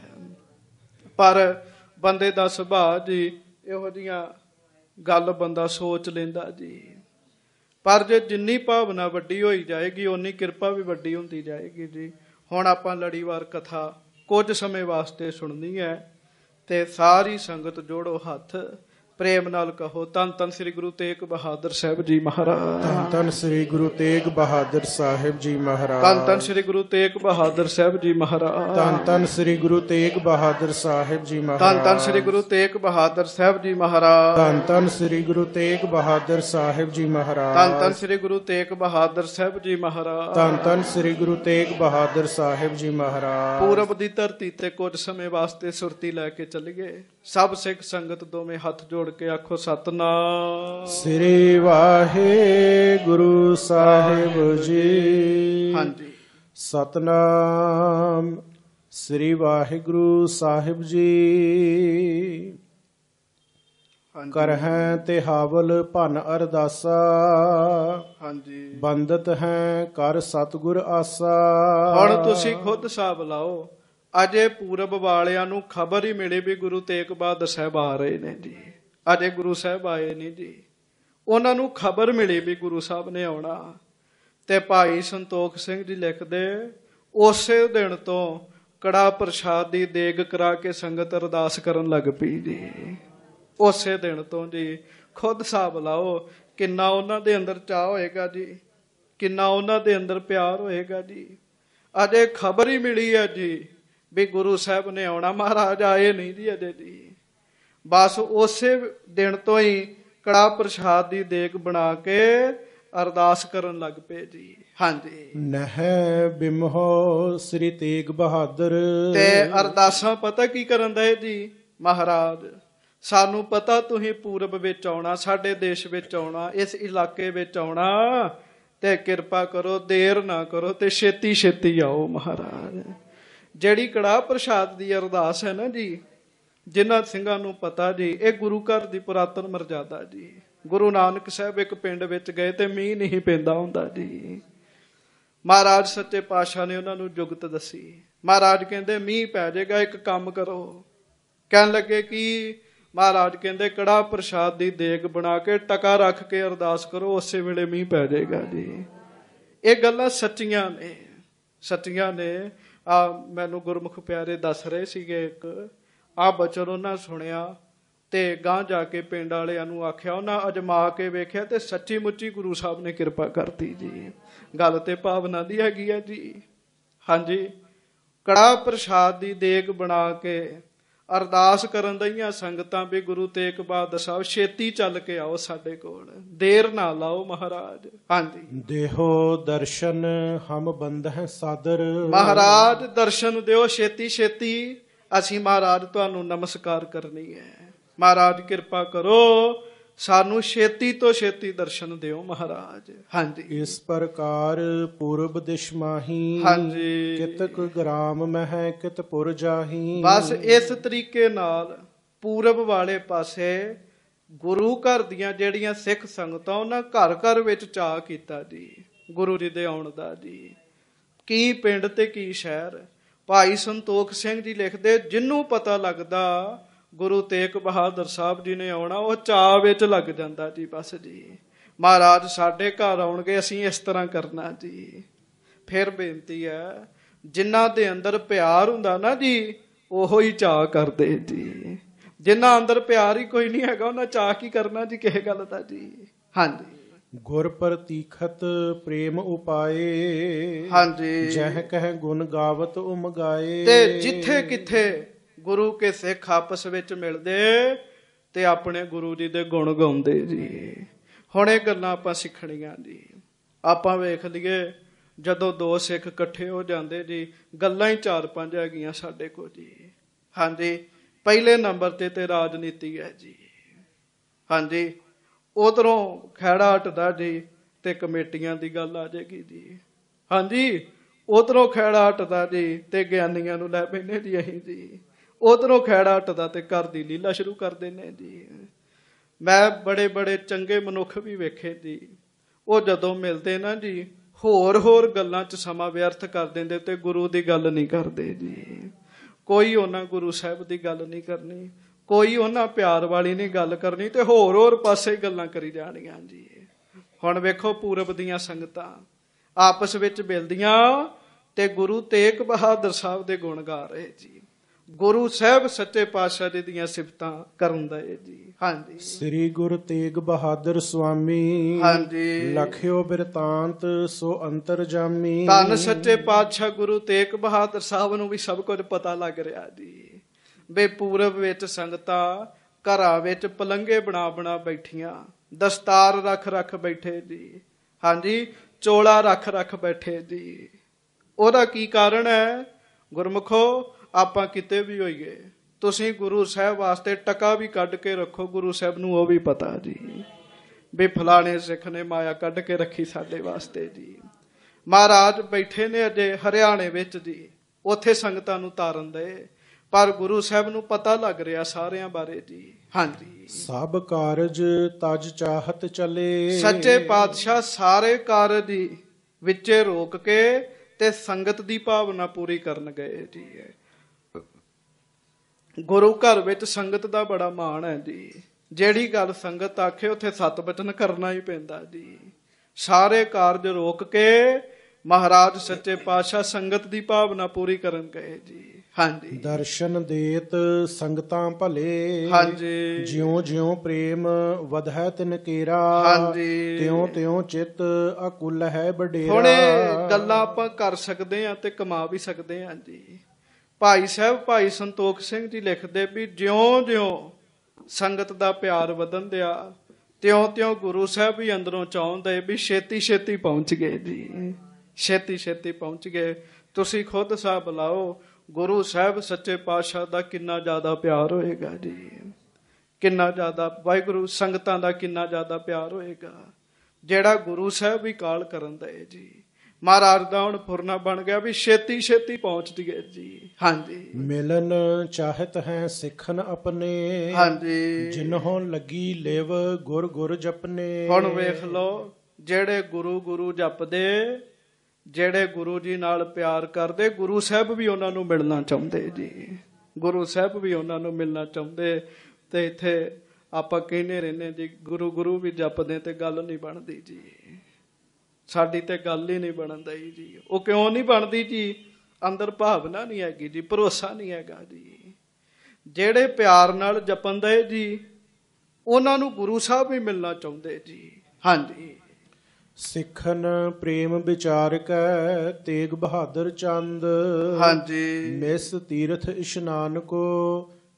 A: ਪਰ ਬੰਦੇ ਦਾ ਸੁਭਾਅ ਜੀ ਇਹੋ ਜਿਹੀਆਂ ਗੱਲ ਬੰਦਾ ਸੋਚ ਲੈਂਦਾ ਜੀ। ਪਰ ਜੇ ਜਿੰਨੀ ਭਾਵਨਾ ਵੱਡੀ ਹੋਈ ਜਾਏਗੀ ਓਨੀ ਕਿਰਪਾ ਵੀ ਵੱਡੀ ਹੁੰਦੀ ਜਾਏਗੀ ਜੀ। ਹੁਣ ਆਪਾਂ ਲੜੀਵਾਰ ਕਥਾ ਕੁਝ ਸਮੇਂ ਵਾਸਤੇ ਸੁਣਨੀ ਹੈ ਤੇ ਸਾਰੀ ਸੰਗਤ ਜੋੜੋ ਹੱਥ, ਪ੍ਰੇਮ ਨਾਲ ਕਹੋ, ਧੰਨ ਧੰਨ ਸ੍ਰੀ ਗੁਰੂ ਤੇਗ ਬਹਾਦਰ ਸਾਹਿਬ ਜੀ ਮਹਾਰਾਜ।
B: ਧੰਨ ਧੰਨ ਸ੍ਰੀ ਗੁਰੂ ਤੇਗ ਬਹਾਦਰ ਸਾਹਿਬ ਜੀ ਮਹਾਰਾਜ।
A: ਧੰਨ ਧੰਨ ਸ੍ਰੀ ਗੁਰੂ ਤੇਗ ਬਹਾਦਰ ਸਾਹਿਬ ਜੀ ਮਹਾਰਾਜ।
B: ਧੰਨ ਧੰਨ ਸ੍ਰੀ ਗੁਰੂ ਤੇਗ ਬਹਾਦਰ ਸਾਹਿਬ ਜੀ ਮਹਾਰਾਜ।
A: ਧੰਨ ਧੰਨ ਸ੍ਰੀ ਗੁਰੂ ਤੇਗ ਬਹਾਦਰ ਸਾਹਿਬ ਜੀ ਮਹਾਰਾਜ।
B: ਧੰਨ ਧੰਨ ਸ੍ਰੀ ਗੁਰੂ ਤੇਗ ਬਹਾਦਰ ਸਾਹਿਬ ਜੀ ਮਹਾਰਾਜ।
A: ਧੰਨ ਧੰਨ ਸ੍ਰੀ ਗੁਰੂ ਤੇਗ ਬਹਾਦਰ ਸਾਹਿਬ ਜੀ ਮਹਾਰਾਜ।
B: ਧੰਨ ਧੰਨ ਸ੍ਰੀ ਗੁਰੂ ਤੇਗ ਬਹਾਦਰ ਸਾਹਿਬ ਜੀ ਮਹਾਰਾਜ।
A: ਪੂਰਬ ਦੀ ਧਰਤੀ ਤੇ ਕੁਝ ਸਮੇਂ ਵਾਸਤੇ ਸੁਰਤੀ ਲੈ ਕੇ ਚੱਲੀਏ। ਸਭ ਸਿੱਖ ਸੰਗਤ ਦੋਵੇਂ ਹੱਥ ਜੋੜ ਕੇ ਆਖੋ, ਸਤਨਾਮ
B: ਸ੍ਰੀ ਵਾਹਿਗੁਰੂ ਸਾਹਿਬ ਜੀ।
A: ਹਾਂਜੀ,
B: ਸਤਨਾਮ ਸ੍ਰੀ ਵਾਹਿਗੁਰੂ ਸਾਹਿਬ ਜੀ। ਕਰਹਿ ਤੇ ਹਾਵਲ ਭਨ ਅਰਦਾਸਾ,
A: ਹਾਂਜੀ
B: ਬੰਦਤ ਹੈ ਕਰ ਸਤਿਗੁਰ ਆਸਾ।
A: ਹੁਣ ਤੁਸੀਂ ਖੁਦ ਹਿਸਾਬ ਲਾਓ। ਅਜੇ ਪੂਰਬ ਵਾਲਿਆਂ ਨੂੰ ਖਬਰ ਹੀ ਮਿਲੀ ਵੀ ਗੁਰੂ ਤੇਗ ਬਹਾਦਰ ਸਾਹਿਬ ਆ ਰਹੇ ਨੇ ਜੀ। ਅਜੇ ਗੁਰੂ ਸਾਹਿਬ ਆਏ ਨਹੀਂ ਜੀ। ਉਹਨਾਂ ਨੂੰ ਖਬਰ ਮਿਲੀ ਵੀ ਗੁਰੂ ਸਾਹਿਬ ਨੇ ਆਉਣਾ। ਤੇ ਭਾਈ ਸੰਤੋਖ ਸਿੰਘ ਜੀ ਲਿਖਦੇ, ਉਸੇ ਦਿਨ ਤੋਂ ਕੜਾ ਪ੍ਰਸ਼ਾਦ ਦੀ ਦੇਗ ਕਰਾ ਕੇ ਸੰਗਤ ਅਰਦਾਸ ਕਰਨ ਲੱਗ ਪਈ ਜੀ। ਉਸੇ ਦਿਨ ਤੋਂ ਜੀ। ਖੁਦ ਹਿਸਾਬ ਲਾਓ ਕਿੰਨਾ ਉਹਨਾਂ ਦੇ ਅੰਦਰ ਚਾਅ ਹੋਏਗਾ ਜੀ, ਕਿੰਨਾ ਉਹਨਾਂ ਦੇ ਅੰਦਰ ਪਿਆਰ ਹੋਏਗਾ ਜੀ। ਅਜੇ ਖਬਰ ਹੀ ਮਿਲੀ ਹੈ ਜੀ ਵੀ ਗੁਰੂ ਸਾਹਿਬ ਨੇ ਆਉਣਾ। ਮਹਾਰਾਜ ਆਏ ਨਹੀਂ ਜੀ ਅਜੇ ਜੀ। ਬਸ ਉਸੇ ਦਿਨ ਤੋਂ ਹੀ ਕੜਾ ਪ੍ਰਸ਼ਾਦ ਦੀ ਦੇਗ ਬਣਾ ਕੇ ਅਰਦਾਸ ਕਰਨ ਲੱਗ ਪਏ ਜੀ। ਹਾਂਜੀ,
B: ਨਹਿ ਬਿਮਹੋ ਸ੍ਰੀ ਤੇਗ ਬਹਾਦਰ।
A: ਤੇ ਅਰਦਾਸਾਂ ਪਤਾ ਕੀ ਕਰਨ ਦੇ ਜੀ? ਮਹਾਰਾਜ ਸਾਨੂੰ ਪਤਾ ਤੁਸੀਂ ਪੂਰਬ ਵਿੱਚ ਆਉਣਾ, ਸਾਡੇ ਦੇਸ਼ ਵਿੱਚ ਆਉਣਾ, ਇਸ ਇਲਾਕੇ ਵਿੱਚ ਆਉਣਾ, ਤੇ ਕਿਰਪਾ ਕਰੋ, ਦੇਰ ਨਾ ਕਰੋ ਤੇ ਛੇਤੀ ਛੇਤੀ ਆਓ। ਮਹਾਰਾਜ ਜਿਹੜੀ ਕੜਾਹ ਪ੍ਰਸ਼ਾਦ ਦੀ ਅਰਦਾਸ ਹੈ ਨਾ ਜੀ, ਜਿਨ੍ਹਾਂ ਸਿੰਘਾਂ ਨੂੰ ਪਤਾ ਜੀ, ਇਹ ਗੁਰੂ ਘਰ ਦੀ ਪੁਰਾਤਨ ਮਰਜ਼ਾਦਾ ਜੀ। ਗੁਰੂ ਨਾਨਕ ਸਾਹਿਬ ਇੱਕ ਪਿੰਡ ਵਿੱਚ ਗਏ ਤੇ ਮੀਂਹ ਨਹੀਂ ਪੈਂਦਾ ਹੁੰਦਾ ਜੀ। ਮਹਾਰਾਜ ਸੱਚੇ ਪਾਤਸ਼ਾਹ ਨੇ ਉਹਨਾਂ ਨੂੰ ਜੁਗਤ ਦੱਸੀ। ਮਹਾਰਾਜ ਕਹਿੰਦੇ ਮੀਂਹ ਪੈ ਜਾਏਗਾ, ਇੱਕ ਕੰਮ ਕਰੋ। ਕਹਿਣ ਲੱਗੇ ਕੀ? ਮਹਾਰਾਜ ਕਹਿੰਦੇ ਕੜਾਹ ਪ੍ਰਸ਼ਾਦ ਦੀ ਦੇਗ ਬਣਾ ਕੇ ਟਕਾ ਰੱਖ ਕੇ ਅਰਦਾਸ ਕਰੋ, ਉਸੇ ਵੇਲੇ ਮੀਂਹ ਪੈ ਜਾਏਗਾ ਜੀ। ਇਹ ਗੱਲਾਂ ਸੱਚੀਆਂ ਨੇ, ਸੱਚੀਆਂ ਨੇ। ਆ ਮੈਨੂੰ ਗੁਰਮੁਖ ਪਿਆਰੇ ਦੱਸ ਰਹੇ ਸੀਗੇ, ਇੱਕ ਆ ਬਚਨ ਉਹਨਾਂ ਸੁਣਿਆ ਤੇ ਗਾਂਹ ਜਾ ਕੇ ਪਿੰਡ ਵਾਲਿਆਂ ਨੂੰ ਆਖਿਆ, ਉਹਨਾਂ ਅਜਮਾ ਕੇ ਵੇਖਿਆ ਤੇ ਸੱਚੀ ਮੁੱਚੀ ਗੁਰੂ ਸਾਹਿਬ ਨੇ ਕਿਰਪਾ ਕਰਤੀ ਜੀ। ਗੱਲ ਤੇ ਭਾਵਨਾ ਦੀ ਹੈਗੀ ਹੈ ਜੀ। ਹਾਂਜੀ, ਕੜਾਹ ਪ੍ਰਸ਼ਾਦ ਦੀ ਦੇਗ ਬਣਾ ਕੇ ਅਰਦਾਸ ਕਰਨ ਦਈਆਂ ਸੰਗਤਾਂ ਵੀ ਗੁਰੂ ਤੇਗ ਬਹਾਦਰ ਸਾਹਿਬ ਛੇਤੀ ਚੱਲ ਕੇ ਆਓ ਸਾਡੇ ਕੋਲ, ਦੇਰ ਨਾ ਲਾਓ ਮਹਾਰਾਜ। ਹਾਂਜੀ
B: ਦੇਹੋ ਦਰਸ਼ਨ ਹਮ ਬੰਦਹਿ ਸਾਦਰ।
A: ਮਹਾਰਾਜ ਦਰਸ਼ਨ ਦਿਓ ਛੇਤੀ ਛੇਤੀ, ਅਸੀਂ ਮਹਾਰਾਜ ਤੁਹਾਨੂੰ ਨਮਸਕਾਰ ਕਰਨੀ ਹੈ। ਮਹਾਰਾਜ ਕਿਰਪਾ ਕਰੋ, ਸਾਨੂੰ ਛੇਤੀ ਤੋਂ ਛੇਤੀ ਦਰਸ਼ਨ ਦਿਓ ਮਹਾਰਾਜ। ਹਾਂਜੀ
B: ਇਸ ਪ੍ਰਕਾਰ ਪੂਰਬ ਦਿਸ਼ ਮਾਹੀ,
A: ਹਾਂਜੀ
B: ਕਿਤਕ ਗ੍ਰਾਮ ਮਹਿ ਕਿਤ ਪੁਰ ਜਾਹੀ।
A: ਬਸ ਇਸ ਤਰੀਕੇ ਨਾਲ ਪੂਰਬ ਵਾਲੇ ਪਾਸੇ ਗੁਰੂ ਘਰ ਦੀਆਂ ਜਿਹੜੀਆਂ ਸਿੱਖ ਸੰਗਤਾਂ ਉਹਨਾਂ ਘਰ ਘਰ ਵਿੱਚ ਚਾਅ ਕੀਤਾ ਜੀ ਗੁਰੂ ਜੀ ਦੇ ਆਉਣ ਦਾ ਜੀ। ਕੀ ਪਿੰਡ ਤੇ ਕੀ ਸ਼ਹਿਰ। ਭਾਈ ਸੰਤੋਖ ਸਿੰਘ ਜੀ ਲਿਖਦੇ, ਜਿਹਨੂੰ ਪਤਾ ਲੱਗਦਾ ਗੁਰੂ ਤੇਗ ਬਹਾਦਰ ਸਾਹਿਬ ਜੀ ਨੇ ਆਉਣਾ, ਉਹ ਚਾਅ ਵਿੱਚ ਲੱਗ ਜਾਂਦਾ ਜੀ। ਬਸ ਜੀ ਮਹਾਰਾਜ ਸਾਡੇ ਘਰ ਆਉਣਗੇ, ਅਸੀਂ ਇਸ ਤਰ੍ਹਾਂ ਕਰਨਾ ਜੀ। ਫਿਰ ਬੇਨਤੀ ਹੈ, ਜਿਨ੍ਹਾਂ ਦੇ ਅੰਦਰ ਪਿਆਰ ਹੁੰਦਾ ਨਾ ਜੀ ਉਹੋ ਹੀ ਚਾਅ ਕਰਦੇ ਜੀ। ਜਿਨ੍ਹਾਂ ਅੰਦਰ ਪਿਆਰ ਹੀ ਕੋਈ ਨਹੀਂ ਹੈਗਾ ਉਹਨਾਂ ਚਾਅ ਕੀ ਕਰਨਾ ਜੀ ਕਿਸੇ ਗੱਲ ਦਾ ਜੀ। ਹਾਂਜੀ
B: ਗੁਰ ਪ੍ਰਤੀਖਤ ਪ੍ਰੇਮ ਉਪਾਏ,
A: ਹਾਂਜੀ
B: ਜਹ ਕਹਿ ਗੁਣ ਗਾਵਤ ਉਮ ਗਾਏ।
A: ਤੇ ਜਿੱਥੇ ਕਿੱਥੇ ਗੁਰੂ ਕੇ ਸਿੱਖ ਆਪਸ ਵਿੱਚ ਮਿਲਦੇ ਤੇ ਆਪਣੇ ਗੁਰੂ ਜੀ ਦੇ ਗੁਣ ਗਾਉਂਦੇ ਜੀ। ਹੁਣ ਇਹ ਗੱਲਾਂ ਆਪਾਂ ਸਿੱਖਣੀਆਂ ਜੀ। ਆਪਾਂ ਵੇਖ ਲਈਏ ਜਦੋਂ ਦੋ ਸਿੱਖ ਇਕੱਠੇ ਹੋ ਜਾਂਦੇ ਜੀ, ਗੱਲਾਂ ਹੀ ਚਾਰ ਪੰਜ ਹੈਗੀਆਂ ਸਾਡੇ ਕੋਲ ਜੀ। ਹਾਂਜੀ ਪਹਿਲੇ ਨੰਬਰ ਤੇ ਤੇ ਰਾਜਨੀਤੀ ਹੈ ਜੀ। ਹਾਂਜੀ ਉਧਰੋਂ ਖਹਿੜਾ ਹਟਦਾ ਜੀ ਤੇ ਕਮੇਟੀਆਂ ਦੀ ਗੱਲ ਆ ਜਾਏਗੀ ਜੀ। ਹਾਂਜੀ ਉਧਰੋਂ ਖਹਿੜਾ ਹਟਦਾ ਜੀ ਤੇ ਗਿਆਨੀਆਂ ਨੂੰ ਲੈ ਪੈਂਦੇ ਜੀ ਅਸੀਂ ਜੀ। ਉਧਰੋਂ ਖਹਿੜਾ ਹਟਦਾ ਤੇ ਘਰ ਦੀ ਲੀਲਾ ਸ਼ੁਰੂ ਕਰ ਦਿੰਦੇ ਜੀ। ਮੈਂ ਬੜੇ ਬੜੇ ਚੰਗੇ ਮਨੁੱਖ ਵੀ ਵੇਖੇ ਜੀ, ਉਹ ਜਦੋਂ ਮਿਲਦੇ ਨਾ ਜੀ ਹੋਰ ਹੋਰ ਗੱਲਾਂ 'ਚ ਸਮਾਂ ਵਿਅਰਥ ਕਰ ਦਿੰਦੇ ਤੇ ਗੁਰੂ ਦੀ ਗੱਲ ਨਹੀਂ ਕਰਦੇ ਜੀ। ਕੋਈ ਉਹਨਾਂ ਗੁਰੂ ਸਾਹਿਬ ਦੀ ਗੱਲ ਨਹੀਂ ਕਰਨੀ, ਕੋਈ ਉਹਨਾਂ ਪਿਆਰ ਵਾਲੀ ਨਹੀਂ ਗੱਲ ਕਰਨੀ ਤੇ ਹੋਰ ਹੋਰ ਪਾਸੇ ਗੱਲਾਂ ਕਰੀ ਜਾਣੀਆਂ ਜੀ। ਹੁਣ ਵੇਖੋ ਪੂਰਬ ਦੀਆਂ ਸੰਗਤਾਂ ਆਪਸ ਵਿੱਚ ਮਿਲਦੀਆਂ ਤੇ ਗੁਰੂ ਤੇਗ ਬਹਾਦਰ ਸਾਹਿਬ ਦੇ ਗੁਣ ਗਾ ਰਹੇ ਜੀ। ਗੁਰੂ ਸਾਹਿਬ ਸੱਚੇ ਪਾਤਸ਼ਾਹ ਜੀ ਦੀਆਂ ਸਿਫਤਾਂ ਕਰਨ ਦਾ ਜੀ। ਹਾਂਜੀ
B: ਸ੍ਰੀ ਗੁਰੂ ਤੇਗ ਬਹਾਦਰ ਸੁਆਮੀ,
A: ਹਾਂਜੀ
B: ਲਖਿਓ ਬਿਰਤਾਂਤ ਸੋ ਅੰਤਰ ਜਾਮੀ।
A: ਧੰਨ ਸੱਚੇ ਪਾਤਸ਼ਾਹ ਗੁਰੂ ਤੇਗ ਬਹਾਦਰ ਸਾਹਿਬ ਨੂੰ ਵੀ ਸਭ ਕੁਝ ਪਤਾ ਲੱਗ ਰਿਹਾ ਜੀ। ਬੇ ਪੂਰਬ ਵਿੱਚ ਸੰਗਤਾਂ ਘਰਾਂ ਵਿੱਚ ਪਲੰਘੇ ਬਣਾ ਬਣਾ ਬੈਠੀਆਂ, ਦਸਤਾਰ ਰੱਖ ਰੱਖ ਬੈਠੇ ਜੀ। ਹਾਂਜੀ ਚੋਲਾ ਰੱਖ ਰੱਖ ਬੈਠੇ ਜੀ। ਉਹਦਾ ਕੀ ਕਾਰਨ ਹੈ? ਗੁਰਮੁਖੋ ਆਪਾਂ ਕਿਤੇ ਵੀ ਹੋਈਏ, ਤੁਸੀਂ ਗੁਰੂ ਸਾਹਿਬ ਵਾਸਤੇ ਟਕਾ ਵੀ ਕੱਢ ਕੇ ਰੱਖੋ, ਗੁਰੂ ਸਾਹਿਬ ਨੂੰ ਉਹ ਵੀ ਪਤਾ ਜੀ ਵੀ ਫਲਾਣੇ ਸਿੱਖ ਨੇ ਮਾਇਆ ਕੱਢ ਕੇ ਰੱਖੀ ਸਾਡੇ ਵਾਸਤੇ ਜੀ। ਮਹਾਰਾਜ ਬੈਠੇ ਨੇ ਅਜੇ ਹਰਿਆਣੇ ਵਿੱਚ ਜੀ, ਉੱਥੇ ਸੰਗਤਾਂ ਨੂੰ ਤਾਰਨ ਦੇ, ਪਰ ਗੁਰੂ ਸਾਹਿਬ ਨੂੰ ਪਤਾ ਲੱਗ ਰਿਹਾ ਸਾਰਿਆਂ ਬਾਰੇ ਜੀ। ਹਾਂਜੀ
B: ਸਭ ਕਾਰਜ ਤਜ ਚਾਹਤ ਚਲੇ।
A: ਸੱਚੇ ਪਾਤਸ਼ਾਹ ਸਾਰੇ ਕਾਰਜ ਹੀ ਵਿੱਚੇ ਰੋਕ ਕੇ ਤੇ ਸੰਗਤ ਦੀ ਭਾਵਨਾ ਪੂਰੀ ਕਰਨ ਗਏ ਜੀ। ਗੁਰੂ ਘਰ ਵਿੱਚ ਸੰਗਤ ਦਾ ਬੜਾ ਮਾਣ ਹੈ ਜੀ। ਜਿਹੜੀ ਗੱਲ ਸੰਗਤ ਆਖੇ ਉੱਥੇ ਸਤ ਬਚਨ ਕਰਨਾ ਹੀ ਪੈਂਦਾ ਜੀ। ਸਾਰੇ ਕਾਰਜ ਰੋਕ ਕੇ ਮਹਾਰਾਜ ਸੱਚੇ ਪਾਤਸ਼ਾਹ ਸੰਗਤ ਦੀ ਭਾਵਨਾ ਪੂਰੀ ਕਰਨ ਗਏ ਜੀ। ਹਾਂਜੀ
B: ਦਰਸ਼ਨ ਦੇਤ ਸੰਗਤਾਂ ਭਲੇ,
A: ਹਾਂਜੀ
B: ਜਿਉਂ ਜਿਉਂ ਪ੍ਰੇਮ ਵਧੈ ਤਿਨ ਕੇਰਾ।
A: ਹਾਂਜੀ
B: ਤਿਉਂ ਤਿਉਂ ਚਿਤ ਅਕੁਲ ਹੈ ਬਡੇਰਾ।
A: ਹੁਣ ਇਹ ਗੱਲਾਂ ਆਪਾਂ ਕਰ ਸਕਦੇ ਹਾਂ ਤੇ ਕਮਾ ਵੀ ਸਕਦੇ ਹਾਂ ਜੀ। ਭਾਈ ਸਾਹਿਬ ਭਾਈ ਸੰਤੋਖ ਸਿੰਘ ਜੀ ਲਿਖਦੇ ਵੀ ਜਿਉਂ ਜਿਉਂ ਸੰਗਤ ਦਾ ਪਿਆਰ ਵਧਣ ਦਿਆ ਤਿਉਂ ਤਿਉਂ ਗੁਰੂ ਸਾਹਿਬ ਵੀ ਅੰਦਰੋਂ ਚਾਹੁੰਦੇ ਵੀ ਛੇਤੀ ਛੇਤੀ ਪਹੁੰਚ ਗਏ ਜੀ। ਛੇਤੀ ਛੇਤੀ ਪਹੁੰਚ ਗਏ। ਤੁਸੀਂ ਖੁਦ ਹਿਸਾਬ ਲਾਓ ਗੁਰੂ ਸਾਹਿਬ ਸੱਚੇ ਪਾਤਸ਼ਾਹ ਦਾ ਕਿੰਨਾ ਜ਼ਿਆਦਾ ਪਿਆਰ ਹੋਏਗਾ ਜੀ। ਕਿੰਨਾ ਜ਼ਿਆਦਾ ਵਾਹਿਗੁਰੂ ਸੰਗਤਾਂ ਦਾ ਕਿੰਨਾ ਜ਼ਿਆਦਾ ਪਿਆਰ ਹੋਏਗਾ ਜਿਹੜਾ ਗੁਰੂ ਸਾਹਿਬ ਵੀ ਕਾਲ ਕਰਨ ਦਏ ਜੀ। ਮਹਾਰਾਜ ਦਾ ਹੁਣ ਫੁਰਨਾ ਬਣ ਗਿਆ ਵੀ ਛੇਤੀ ਛੇਤੀ ਪਹੁੰਚ ਜੀਏ ਜੀ। ਹਾਂਜੀ
B: ਮਿਲਨ ਚਾਹਤ ਹੈ ਸਿੱਖਨ ਆਪਣੇ।
A: ਹਾਂਜੀ
B: ਜਿਨਹੋਂ ਲੱਗੀ ਲਿਵ ਗੁਰ ਗੁਰ ਜਪਨੇ।
A: ਹੁਣ ਵੇਖ ਲਓ ਜਿਹੜੇ ਗੁਰੂ ਗੁਰੂ ਜਪਦੇ, ਜਿਹੜੇ ਗੁਰੂ ਜੀ ਨਾਲ ਪਿਆਰ ਕਰਦੇ, ਗੁਰੂ ਸਾਹਿਬ ਵੀ ਉਹਨਾਂ ਨੂੰ ਮਿਲਣਾ ਚਾਹੁੰਦੇ ਜੀ। ਗੁਰੂ ਸਾਹਿਬ ਵੀ ਉਹਨਾਂ ਨੂੰ ਮਿਲਣਾ ਚਾਹੁੰਦੇ। ਤੇ ਇੱਥੇ ਆਪਾਂ ਕਹਿੰਦੇ ਰਹਿੰਦੇ ਜੀ ਗੁਰੂ ਗੁਰੂ ਵੀ ਜਪਦੇ ਤੇ ਗੱਲ ਨਹੀਂ ਬਣਦੀ ਜੀ। ਸਾਡੀ ਤੇ ਗੱਲ ਹੀ ਨਹੀਂ ਬਣਨ ਦਈ ਜੀ। ਉਹ ਕਿਉਂ ਨਹੀਂ ਬਣਦੀ ਜੀ? ਅੰਦਰ ਭਾਵਨਾ ਨਹੀਂ ਹੈਗੀ ਜੀ, ਭਰੋਸਾ ਨਹੀਂ ਹੈਗਾ ਜੀ। ਜਿਹੜੇ ਪਿਆਰ ਨਾਲ ਜਪਣ ਦੇ ਜੀ ਉਹਨਾਂ ਨੂੰ ਗੁਰੂ ਸਾਹਿਬ ਵੀ ਮਿਲਣਾ ਚਾਹੁੰਦੇ ਜੀ। ਹਾਂਜੀ
B: ਸਿੱਖਨ ਪ੍ਰੇਮ ਵਿਚਾਰ ਕੈ ਤੇਗ ਬਹਾਦਰ ਚੰਦ।
A: ਹਾਂਜੀ
B: ਮਿਸ ਤੀਰਥ ਇਸ਼ਨਾਨ ਕੋ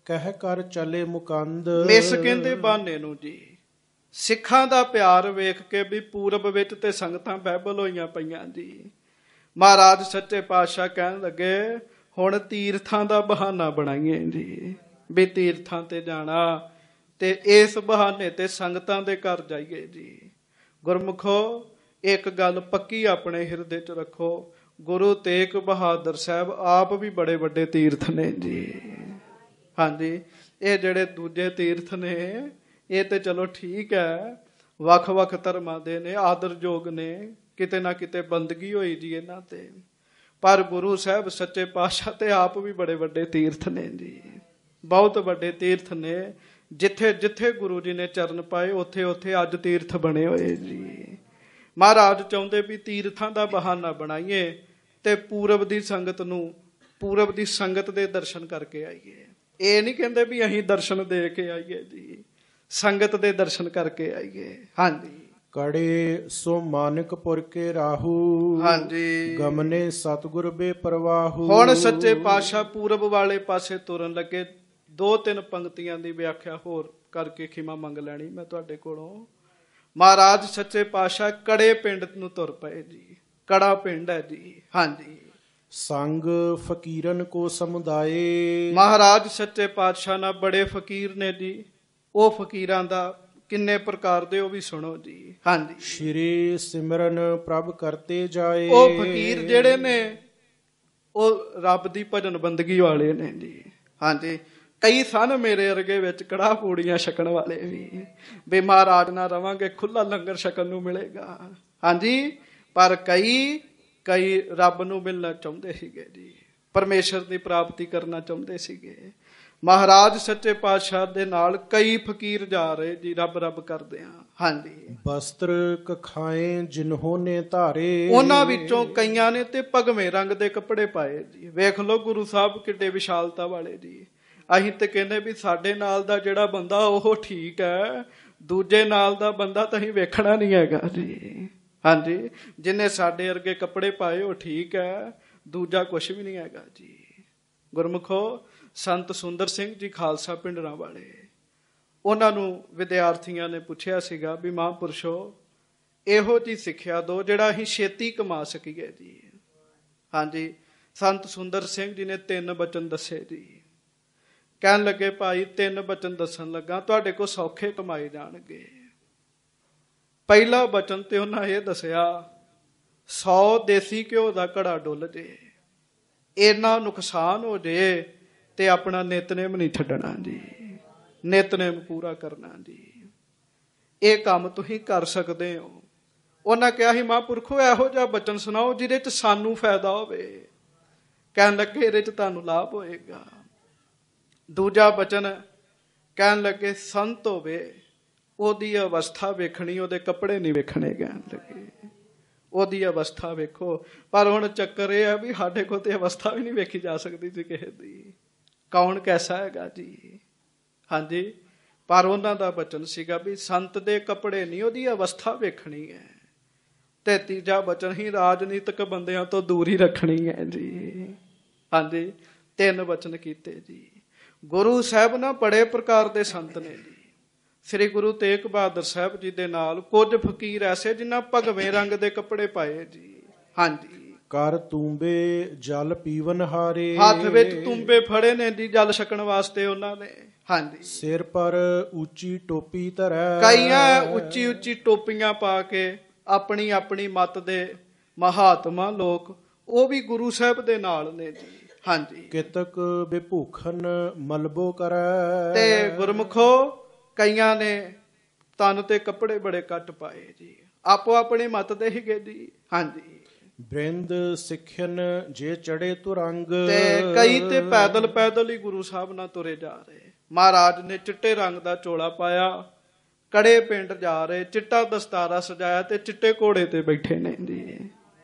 B: ਕਹਿ ਕਰ ਚਲੇ ਮੁਕੰਦ।
A: ਮਿਸ ਕਹਿੰਦੇ ਬਹਾਨੇ ਨੂੰ ਜੀ। ਸਿੱਖਾਂ ਦਾ ਪਿਆਰ ਵੇਖ ਕੇ ਵੀ ਪੂਰਬ ਵਿੱਚ ਤੇ ਸੰਗਤਾਂ ਬਹਿਬਲ ਹੋਈਆਂ ਪਈਆਂ ਜੀ। ਮਹਾਰਾਜ ਸੱਚੇ ਪਾਤਸ਼ਾਹ ਕਹਿਣ ਲੱਗੇ ਹੁਣ ਤੀਰਥਾਂ ਦਾ ਬਹਾਨਾ ਬਣਾਈਏ ਜੀ, ਵੀ ਤੀਰਥਾਂ ਤੇ ਜਾਣਾ ਤੇ ਇਸ ਬਹਾਨੇ ਤੇ ਸੰਗਤਾਂ ਦੇ ਘਰ ਜਾਈਏ ਜੀ। ਗੁਰਮੁਖੋ ਇੱਕ ਗੱਲ ਪੱਕੀ ਆਪਣੇ ਹਿਰਦੇ 'ਚ ਰੱਖੋ, ਗੁਰੂ ਤੇਗ ਬਹਾਦਰ ਸਾਹਿਬ ਆਪ ਵੀ ਬੜੇ ਵੱਡੇ ਤੀਰਥ ਨੇ ਜੀ। ਹਾਂਜੀ, ਇਹ ਜਿਹੜੇ ਦੂਜੇ ਤੀਰਥ ਨੇ ਇਹ ਤੇ ਚਲੋ ਠੀਕ ਹੈ, ਵੱਖ ਵੱਖ ਧਰਮਾਂ ਦੇ ਨੇ, ਆਦਰਯੋਗ ਨੇ, ਕਿਤੇ ਨਾ ਕਿਤੇ ਬੰਦਗੀ ਹੋਈ ਜੀ ਇਹਨਾਂ ਤੇ, ਪਰ ਗੁਰੂ ਸਾਹਿਬ ਸੱਚੇ ਪਾਤਸ਼ਾਹ ਤੇ ਆਪ ਵੀ ਬੜੇ ਵੱਡੇ ਤੀਰਥ ਨੇ ਜੀ। ਬਹੁਤ ਵੱਡੇ ਤੀਰਥ ਨੇ, ਜਿੱਥੇ ਜਿੱਥੇ ਗੁਰੂ ਜੀ ਨੇ ਚਰਨ ਪਾਏ ਉੱਥੇ ਉੱਥੇ ਅੱਜ ਤੀਰਥ ਬਣੇ ਹੋਏ ਜੀ। ਮਹਾਰਾਜ ਚਾਹੁੰਦੇ ਵੀ ਤੀਰਥਾਂ ਦਾ ਬਹਾਨਾ ਬਣਾਈਏ ਤੇ ਪੂਰਬ ਦੀ ਸੰਗਤ ਨੂੰ, ਪੂਰਬ ਦੀ ਸੰਗਤ ਦੇ ਦਰਸ਼ਨ ਕਰਕੇ ਆਈਏ। ਇਹ ਨਹੀਂ ਕਹਿੰਦੇ ਵੀ ਅਸੀਂ ਦਰਸ਼ਨ ਦੇ ਕੇ ਆਈਏ ਜੀ, ਸੰਗਤ ਦੇ ਦਰਸ਼ਨ ਕਰਕੇ ਆਈਏ। ਹਾਂਜੀ,
B: ਕੜੇ ਸੋ ਮਾਨਿਕਪੁਰ ਕੇ ਰਾਹੂ,
A: ਹਾਂਜੀ,
B: ਗਮਨੇ ਸਤਿਗੁਰ ਬੇਪਰਵਾਹੂ।
A: ਹੁਣ ਸੱਚੇ ਪਾਤਸ਼ਾਹ ਪੂਰਬ ਵਾਲੇ ਪਾਸੇ ਤੁਰਨ ਲੱਗੇ। ਦੋ ਤਿੰਨ ਪੰਕਤੀਆਂ ਦੀ ਵਿਆਖਿਆ ਹੋਰ ਕਰਕੇ ਖਿਮਾ ਮੰਗ ਲੈਣੀ ਮੈਂ ਤੁਹਾਡੇ ਕੋਲੋਂ। ਮਹਾਰਾਜ ਸੱਚੇ ਪਾਤਸ਼ਾਹ ਕੜੇ ਪਿੰਡ ਨੂੰ ਤੁਰ ਪਏ ਜੀ। ਕੜਾ ਪਿੰਡ ਹੈ ਜੀ। ਹਾਂਜੀ,
B: ਸੰਗ ਫਕੀਰਨ ਕੋ ਸਮੁਦਾਏ।
A: ਮਹਾਰਾਜ ਸੱਚੇ ਪਾਤਸ਼ਾਹ ਨਾਲ ਬੜੇ ਫਕੀਰ ਨੇ ਜੀ। ਉਹ ਫਕੀਰਾਂ ਦਾ ਕਿੰਨੇ ਪ੍ਰਕਾਰ ਦੇ ਉਹ ਵੀ ਸੁਣੋ ਜੀ। ਹਾਂਜੀ,
B: ਸ਼੍ਰੀ ਸਿਮਰਨ ਪ੍ਰਭ ਕਰਤੇ ਜਾਏ।
A: ਉਹ ਫਕੀਰ ਜਿਹੜੇ ਨੇ ਉਹ ਰੱਬ ਦੀ ਭਜਨ ਬੰਦਗੀ ਵਾਲੇ ਨੇ ਜੀ। ਹਾਂਜੀ, ਕਈ ਸਨ ਮੇਰੇ ਅਰਗੇ ਵਿੱਚ ਕੜਾਹ ਪੂੜੀਆਂ ਛਕਣ ਵਾਲੇ ਵੀ, ਵੀ ਮਹਾਰਾਜ ਨਾਲ ਰਵਾਂਗੇ ਖੁੱਲਾ ਲੰਗਰ ਛਕਣ ਨੂੰ ਮਿਲੇਗਾ। ਹਾਂਜੀ, ਪਰ ਕਈ ਕਈ ਰੱਬ ਨੂੰ ਮਿਲਣਾ ਚਾਹੁੰਦੇ ਸੀਗੇ ਜੀ, ਪਰਮੇਸ਼ਰ ਦੀ ਪ੍ਰਾਪਤੀ ਕਰਨਾ ਚਾਹੁੰਦੇ ਸੀਗੇ। ਮਹਾਰਾਜ ਸੱਚੇ ਪਾਤਸ਼ਾਹ ਦੇ ਨਾਲ ਕਈ ਫਕੀਰ ਜਾ ਰਹੇ ਜੀ, ਰੱਬ ਰੱਬ ਕਰਦੇ ਆ। ਹਾਂਜੀ,
B: ਬਸਤਰ ਕਖਾਏ ਜਿਨ੍ਹੋਂ ਨੇ ਧਾਰੇ।
A: ਉਹਨਾਂ ਵਿੱਚੋਂ ਕਈਆਂ ਨੇ ਤੇ ਭਗਵੇਂ ਰੰਗ ਦੇ ਕੱਪੜੇ ਪਾਏ ਜੀ। ਵੇਖ ਲਓ ਗੁਰੂ ਸਾਹਿਬ ਕਿੱਡੇ ਵਿਸ਼ਾਲਤਾ ਵਾਲੇ ਜੀ। ਅਸੀਂ ਤੇ ਕਹਿੰਦੇ ਵੀ ਸਾਡੇ ਨਾਲ ਦਾ ਜਿਹੜਾ ਬੰਦਾ ਉਹ ਠੀਕ ਹੈ, ਦੂਜੇ ਨਾਲ ਦਾ ਬੰਦਾ ਤਾਂ ਅਸੀਂ ਵੇਖਣਾ ਨਹੀਂ ਹੈਗਾ ਜੀ। ਹਾਂਜੀ, ਜਿਹਨੇ ਸਾਡੇ ਵਰਗੇ ਕੱਪੜੇ ਪਾਏ ਉਹ ਠੀਕ ਹੈ, ਦੂਜਾ ਕੁਛ ਵੀ ਨਹੀਂ ਹੈਗਾ ਜੀ। ਗੁਰਮੁਖੋ ਸੰਤ ਸੁੰਦਰ ਸਿੰਘ ਜੀ ਖਾਲਸਾ ਪਿੰਡਰਾਂ ਵਾਲੇ, ਉਹਨਾਂ ਨੂੰ ਵਿਦਿਆਰਥੀਆਂ ਨੇ ਪੁੱਛਿਆ ਸੀਗਾ ਵੀ ਮਹਾਂਪੁਰਸ਼ੋ ਇਹੋ ਜਿਹੀ ਸਿੱਖਿਆ ਦਿਓ ਜਿਹੜਾ ਅਸੀਂ ਛੇਤੀ ਕਮਾ ਸਕੀਏ ਜੀ। ਹਾਂਜੀ, ਸੰਤ ਸੁੰਦਰ ਸਿੰਘ ਜੀ ਨੇ ਤਿੰਨ ਬਚਨ ਦੱਸੇ ਜੀ। ਕਹਿਣ ਲੱਗੇ ਭਾਈ ਤਿੰਨ ਬਚਨ ਦੱਸਣ ਲੱਗਾ ਤੁਹਾਡੇ ਕੋਲ ਸੌਖੇ ਕਮਾਏ ਜਾਣਗੇ। ਪਹਿਲਾ ਬਚਨ ਤੇ ਉਹਨਾਂ ਇਹ ਦੱਸਿਆ, ਸੌ ਦੇਸੀ ਘਿਓ ਦਾ ਘੜਾ ਡੁੱਲ ਜੇ, ਇੰਨਾ ਨੁਕਸਾਨ ਹੋ ਜੇ ਤੇ ਆਪਣਾ ਨਿਤਨੇਮ ਨਹੀਂ ਛੱਡਣਾ ਜੀ, ਨਿਤਨੇਮ ਪੂਰਾ ਕਰਨਾ ਜੀ। ਇਹ ਕੰਮ ਤੁਸੀਂ ਕਰ ਸਕਦੇ ਹੋ। ਉਹਨਾਂ ਕਿਹਾ ਸੀ ਮਹਾਂਪੁਰਖੋ ਇਹੋ ਜਿਹਾ ਬਚਨ ਸੁਣਾਓ ਜਿਹਦੇ ਚ ਸਾਨੂੰ ਫਾਇਦਾ ਹੋਵੇ। ਕਹਿਣ ਲੱਗੇ ਇਹਦੇ ਚ ਤੁਹਾਨੂੰ ਲਾਭ ਹੋਏਗਾ। ਦੂਜਾ ਬਚਨ ਕਹਿਣ ਲੱਗੇ ਸੰਤ ਹੋਵੇ, ਉਹਦੀ ਅਵਸਥਾ ਵੇਖਣੀ, ਉਹਦੇ ਕੱਪੜੇ ਨਹੀਂ ਵੇਖਣੇ। ਕਹਿਣ ਲੱਗੇ ਉਹਦੀ ਅਵਸਥਾ ਵੇਖੋ। ਪਰ ਹੁਣ ਚੱਕਰ ਇਹ ਹੈ ਵੀ ਸਾਡੇ ਕੋਲ ਤੇ ਅਵਸਥਾ ਵੀ ਨਹੀਂ ਵੇਖੀ ਜਾ ਸਕਦੀ ਸੀ ਕਿਸੇ ਦੀ, ਕੌਣ ਕੈਸਾ ਹੈਗਾ ਜੀ। ਹਾਂਜੀ, ਪਰ ਉਹਨਾਂ ਦਾ ਬਚਨ ਸੀਗਾ ਵੀ ਸੰਤ ਦੇ ਕੱਪੜੇ ਨਹੀਂ, ਉਹਦੀ ਅਵਸਥਾ ਵੇਖਣੀ ਹੈ। ਤੇ ਤੀਜਾ ਬਚਨ ਹੀ ਰਾਜਨੀਤਿਕ ਬੰਦਿਆਂ ਤੋਂ ਦੂਰ ਹੀ ਰੱਖਣੀ ਹੈ ਜੀ। ਹਾਂਜੀ, ਤਿੰਨ ਬਚਨ ਕੀਤੇ ਜੀ। ਗੁਰੂ ਸਾਹਿਬ ਨਾ ਬੜੇ ਪ੍ਰਕਾਰ ਦੇ ਸੰਤ ਨੇ ਜੀ। ਸ੍ਰੀ ਗੁਰੂ ਤੇਗ ਬਹਾਦਰ ਸਾਹਿਬ ਜੀ ਦੇ ਨਾਲ ਕੁਝ ਫਕੀਰ ਐਸੇ ਜਿਨ੍ਹਾਂ ਭਗਵੇਂ ਰੰਗ ਦੇ ਕੱਪੜੇ ਪਾਏ ਜੀ। ਹਾਂਜੀ,
B: ਕਰ ਤੂੰਬੇ ਜਲ ਪੀਵਨ ਹਾਰੇ।
A: ਹੱਥ ਵਿੱਚ ਤੂੰਬੇ ਫੜੇ ਨੇ ਜੀ ਜਲ ਛਕਣ ਵਾਸਤੇ ਉਹਨਾਂ ਨੇ। ਹਾਂਜੀ,
B: ਸਿਰ ਪਰ ਉੱਚੀ ਟੋਪੀ ਧਰੈ।
A: ਕਈਆਂ ਉੱਚੀ ਉੱਚੀ ਟੋਪੀਆਂ ਪਾ ਕੇ ਆਪਣੀ ਆਪਣੀ ਮੱਤ ਦੇ ਮਹਾਤਮਾ ਲੋਕ ਉਹ ਵੀ ਗੁਰੂ ਸਾਹਿਬ ਦੇ ਨਾਲ ਨੇ ਜੀ। ਹਾਂਜੀ,
B: ਕਿਤਕ ਬੇਭੂਖਨ ਮਲਬੋ ਕਰੈ।
A: ਤੇ ਗੁਰਮੁਖੋ ਕਈਆਂ ਨੇ ਤਨ ਤੇ ਕੱਪੜੇ ਬੜੇ ਘੱਟ ਪਾਏ ਜੀ, ਆਪੋ ਆਪਣੀ ਮੱਤ ਦੇ ਹੀਗੇ ਜੀ। ਹਾਂਜੀ,
B: ਬ੍ਰਿੰਦ ਸਿੱਖਿਅਨ ਜੇ ਚੜੇ ਤੁਰੰਗ।
A: ਤੇ ਕਈ ਤੇ ਪੈਦਲ ਪੈਦਲ ਹੀ ਗੁਰੂ ਸਾਹਿਬ ਨਾਲ ਤੁਰੇ ਜਾ ਰਹੇ। ਮਹਾਰਾਜ ਨੇ ਚਿੱਟੇ ਰੰਗ ਦਾ ਚੋਲਾ ਪਾਇਆ, ਕੜੇ ਪਿੰਡ ਜਾ ਰਹੇ, ਚਿੱਟਾ ਦਸਤਾਰਾ ਸਜਾਇਆ ਤੇ ਚਿੱਟੇ ਘੋੜੇ ਤੇ ਬੈਠੇ ਨੇ ਜੀ।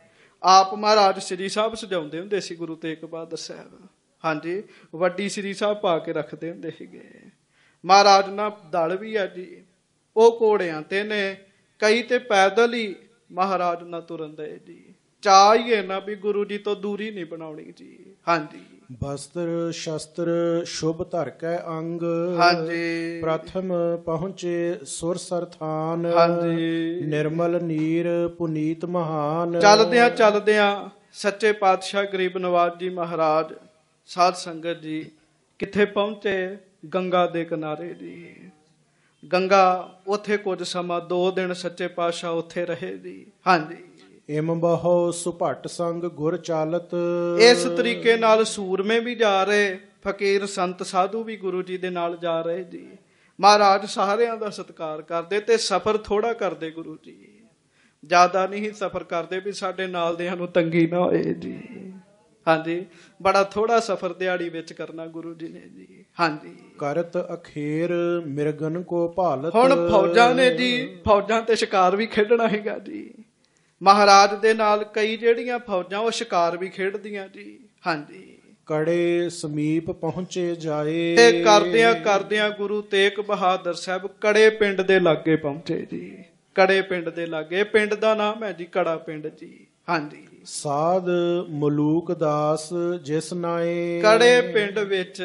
A: ਆਪ ਮਹਾਰਾਜ ਸ੍ਰੀ ਸਾਹਿਬ ਸਜਾਉਂਦੇ ਹੁੰਦੇ ਸੀ ਗੁਰੂ ਤੇਗ ਬਹਾਦਰ ਸਾਹਿਬ। ਹਾਂਜੀ, ਵੱਡੀ ਸ੍ਰੀ ਸਾਹਿਬ ਪਾ ਕੇ ਰੱਖਦੇ ਹੁੰਦੇ ਸੀਗੇ। ਮਹਾਰਾਜ ਨਾਲ ਦਲ ਵੀ ਹੈ ਜੀ, ਉਹ ਘੋੜਿਆਂ ਤੇ ਨੇ, ਕਈ ਤੇ ਪੈਦਲ ਹੀ ਮਹਾਰਾਜ ਨਾਲ ਤੁਰਨ ਦੇ ਜੀ। ਚਾਹ ਹੀ ਹੈ ਨਾ ਵੀ ਗੁਰੂ ਜੀ ਤੋਂ ਦੂਰੀ ਨਹੀਂ ਬਣਾਉਣੀ ਜੀ। ਹਾਂਜੀ,
B: ਬਸਤਰ ਸ਼ਸਤਰ ਸ਼ੁਭ ਧਰ ਕੈ ਅੰਗ
A: ਹਾਂਜੀ
B: ਪ੍ਰਥਮ ਪਹੁੰਚੇ ਸੁਰ ਸਰਥਾਨ
A: ਹਾਂਜੀ
B: ਨਿਰਮਲ ਨੀਰ ਪੁਨੀਤ ਮਹਾਨ।
A: ਚੱਲਦਿਆਂ ਚੱਲਦਿਆਂ ਸੱਚੇ ਪਾਤਸ਼ਾਹ ਗਰੀਬ ਨਵਾਜ ਜੀ ਮਹਾਰਾਜ ਸਾਧ ਸੰਗਤ ਜੀ ਕਿੱਥੇ ਪਹੁੰਚੇ? ਗੰਗਾ ਦੇ ਕਿਨਾਰੇ ਜੀ। ਗੰਗਾ ਉੱਥੇ ਕੁਝ ਸਮਾਂ ਦੋ ਦਿਨ ਸੱਚੇ ਪਾਤਸ਼ਾਹ ਉੱਥੇ ਰਹੇ ਜੀ। ਹਾਂਜੀ
B: ਇਮ ਬਹੁ ਸੁਭਟ ਸੰਗ ਗੁਰ ਚਾਲਤ।
A: ਇਸ ਤਰੀਕੇ ਨਾਲ ਸੂਰਮੇ ਵੀ ਜਾ ਰਹੇ, ਫਕੀਰ ਸੰਤ ਸਾਧੂ ਵੀ ਗੁਰੂ ਜੀ ਦੇ ਨਾਲ ਜਾ ਰਹੇ ਜੀ। ਮਹਾਰਾਜ ਸਾਰਿਆਂ ਦਾ ਸਤਿਕਾਰ ਕਰਦੇ ਤੇ ਸਫ਼ਰ ਥੋੜਾ ਕਰਦੇ ਗੁਰੂ ਜੀ, ਜ਼ਿਆਦਾ ਨਹੀਂ ਸਫ਼ਰ ਕਰਦੇ ਵੀ ਸਾਡੇ ਨਾਲ ਦਿਆਂ ਨੂੰ ਤੰਗੀ ਨਾ ਹੋਏ ਜੀ। ਹਾਂਜੀ ਬੜਾ ਥੋੜਾ ਸਫ਼ਰ ਦਿਹਾੜੀ ਵਿੱਚ ਕਰਨਾ ਗੁਰੂ ਜੀ ਨੇ ਜੀ। ਹਾਂਜੀ
B: ਕਰਤ ਅਖੇਰ ਮਿਰਗਨ ਕੋ ਭਾਲਤ।
A: ਹੁਣ ਫੌਜਾਂ ਨੇ ਜੀ, ਫੌਜਾਂ ਤੇ ਸ਼ਿਕਾਰ ਵੀ ਖੇਡਣਾ ਹੈਗਾ ਜੀ। ਮਹਾਰਾਜ ਦੇ ਨਾਲ ਕਈ ਜਿਹੜੀਆਂ ਫੌਜਾਂ ਉਹ ਸ਼ਿਕਾਰ ਵੀ ਖੇਡਦੀਆਂ ਜੀ। ਹਾਂਜੀ
B: ਕੜੇ ਸਮੀਪ ਪਹੁੰਚੇ ਜਾਏ।
A: ਤੇ ਕਰਦਿਆਂ ਕਰਦਿਆਂ ਗੁਰੂ ਤੇਗ ਬਹਾਦਰ ਸਾਹਿਬ ਕੜੇ ਪਿੰਡ ਦੇ ਲਾਗੇ ਪਹੁੰਚੇ ਜੀ। ਕੜੇ ਪਿੰਡ ਦੇ ਲਾਗੇ, ਪਿੰਡ ਦਾ ਨਾਮ ਹੈ ਜੀ ਕੜਾ ਪਿੰਡ ਜੀ। ਹਾਂਜੀ
B: ਸਾਧ ਮਲੂਕ ਦਾਸ ਜਿਸ ਨਾਏ।
A: ਕੜੇ ਪਿੰਡ ਵਿੱਚ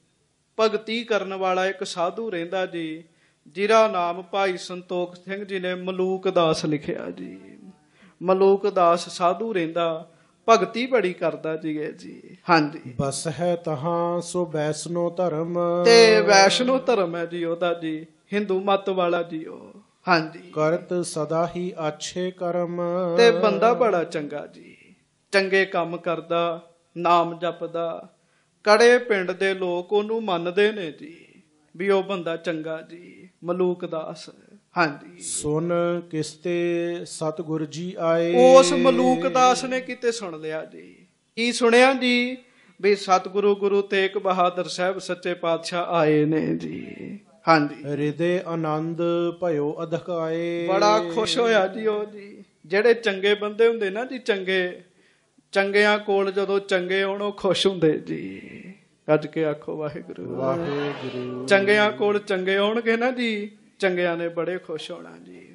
A: ਭਗਤੀ ਕਰਨ ਵਾਲਾ ਇੱਕ ਸਾਧੂ ਰਹਿੰਦਾ ਜੀ, ਜਿਹਦਾ ਨਾਮ ਭਾਈ ਸੰਤੋਖ ਸਿੰਘ ਜੀ ਨੇ ਮਲੂਕ ਦਾਸ ਲਿਖਿਆ ਜੀ। ਮਲੂਕ ਦਾਸ ਸਾਧੂ ਰਹਿੰਦਾ, ਭਗਤੀ ਬੜੀ ਕਰਦਾ ਜੀ ਜੀ। ਹਾਂਜੀ
B: ਬਸ ਹੈ ਤਹਾਂ ਸੋ ਵੈਸ਼ਨੋ ਧਰਮ।
A: ਤੇ ਵੈਸ਼ਨੋ ਧਰਮ ਹੈ ਜੀ ਉਹਦਾ ਜੀ, ਹਿੰਦੂ ਮਤ ਵਾਲਾ ਜੀ ਉਹ। ਹਾਂਜੀ
B: ਕਰਤ ਸਦਾ ਹੀ ਅੱਛੇ ਕਰਮ।
A: ਤੇ ਬੰਦਾ ਬੜਾ ਚੰਗਾ ਜੀ, ਚੰਗੇ ਕੰਮ ਕਰਦਾ, ਨਾਮ ਜਪਦਾ। ਕੜੇ ਪਿੰਡ ਦੇ ਲੋਕ ਉਹਨੂੰ ਮੰਨਦੇ ਨੇ ਜੀ ਵੀ ਉਹ ਬੰਦਾ ਚੰਗਾ ਜੀ, ਮਲੂਕ ਦਾਸ। ਹਾਂਜੀ
B: ਸੁਨ ਕਿਸਤੇ ਸਤਿਗੁਰ ਜੀ ਆਏ।
A: ਉਸ ਮਲੂਕ ਦਾਸ ਨੇ ਕਿਤੇ ਸੁਣ ਲਿਆ ਜੀ। ਕੀ ਸੁਣਿਆ ਜੀ? ਵੀ ਸਤਿਗੁਰੂ ਗੁਰੂ ਤੇਗ ਬਹਾਦਰ ਸਾਹਿਬ ਸੱਚੇ ਪਾਤਸ਼ਾਹ ਆਏ ਨੇ ਜੀ। ਹਾਂਜੀ
B: ਹਿਰਦੇ ਆਨੰਦ ਭਇਓ ਅਧਕਾਏ।
A: ਬੜਾ ਖੁਸ਼ ਹੋਇਆ ਜੀ ਉਹ ਜੀ। ਜਿਹੜੇ ਚੰਗੇ ਬੰਦੇ ਹੁੰਦੇ ਨਾ ਜੀ, ਚੰਗੇ ਚੰਗਿਆਂ ਕੋਲ ਜਦੋਂ ਚੰਗੇ ਹੋਣ ਉਹ ਖੁਸ਼ ਹੁੰਦੇ ਜੀ। ਗੱਜ ਕੇ ਆਖੋ ਵਾਹਿਗੁਰੂ
B: ਵਾਹਿਗੁਰੂ।
A: ਚੰਗਿਆਂ ਕੋਲ ਚੰਗੇ ਹੋਣਗੇ ਨਾ ਜੀ, ਚੰਗਿਆਂ ਨੇ ਬੜੇ ਖੁਸ਼ ਹੋਣਾ ਜੀ।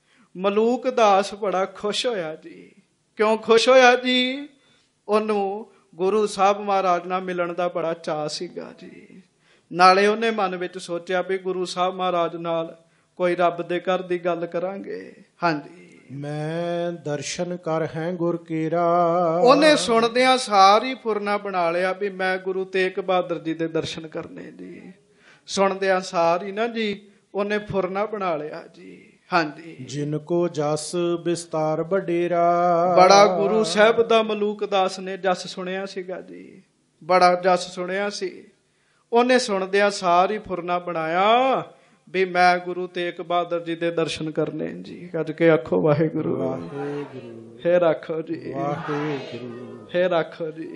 A: ਮਲੂਕ ਦਾਸ ਬੜਾ ਖੁਸ਼ ਹੋਇਆ ਜੀ। ਕਿਉਂ ਖੁਸ਼ ਹੋਇਆ ਜੀ? ਉਹਨੂੰ ਗੁਰੂ ਸਾਹਿਬ ਮਹਾਰਾਜ ਨਾਲ ਮਿਲਣ ਦਾ ਬੜਾ ਚਾਅ ਸੀਗਾ ਜੀ। ਨਾਲੇ ਉਹਨੇ ਮਨ ਵਿੱਚ ਸੋਚਿਆ ਵੀ ਗੁਰੂ ਸਾਹਿਬ ਮਹਾਰਾਜ ਨਾਲ ਕੋਈ ਰੱਬ ਦੇ ਘਰ ਦੀ ਗੱਲ ਕਰਾਂਗੇ। ਹਾਂਜੀ
B: ਮੈਂ ਦਰਸ਼ਨ ਕਰ ਹੈ ਗੁਰ ਕੇਰਾ।
A: ਉਹਨੇ ਸੁਣਦਿਆਂ ਸਾਰੀ ਫੁਰਨਾ ਬਣਾ ਲਿਆ ਵੀ ਮੈਂ ਗੁਰੂ ਤੇਗ ਬਹਾਦਰ ਜੀ ਦੇ ਦਰਸ਼ਨ ਕਰਨੇ ਜੀ। ਸੁਣਦਿਆਂ ਸਾਰੀ ਨਾ ਜੀ ਉਹਨੇ ਫੁਰਨਾ ਬਣਾ ਲਿਆ ਜੀ। ਹਾਂਜੀ
B: ਜਿਨ ਕੋ ਜਸ ਵਿਸਤਾਰ ਵਡੇਰਾ।
A: ਬੜਾ ਗੁਰੂ ਸਾਹਿਬ ਦਾ ਮਲੂਕ ਦਾਸ ਨੇ ਜਸ ਸੁਣਿਆ ਸੀਗਾ ਜੀ, ਬੜਾ ਜਸ ਸੁਣਿਆ ਸੀ। ਉਹਨੇ ਸੁਣਦਿਆਂ ਸਾਰੀ ਫੁਰਨਾ ਬਣਾਇਆ ਵੀ ਮੈਂ ਗੁਰੂ ਤੇਗ ਬਹਾਦਰ ਜੀ ਦੇ ਦਰਸ਼ਨ ਕਰਨੇ ਜੀ। ਗੱਜ ਕੇ ਆਖੋ ਵਾਹਿਗੁਰੂ
B: ਵਾਹਿਗੁਰੂ।
A: ਫੇਰ ਆਖੋ ਜੀ
B: ਵਾਹਿਗੁਰੂ।
A: ਫੇਰ ਆਖੋ ਜੀ,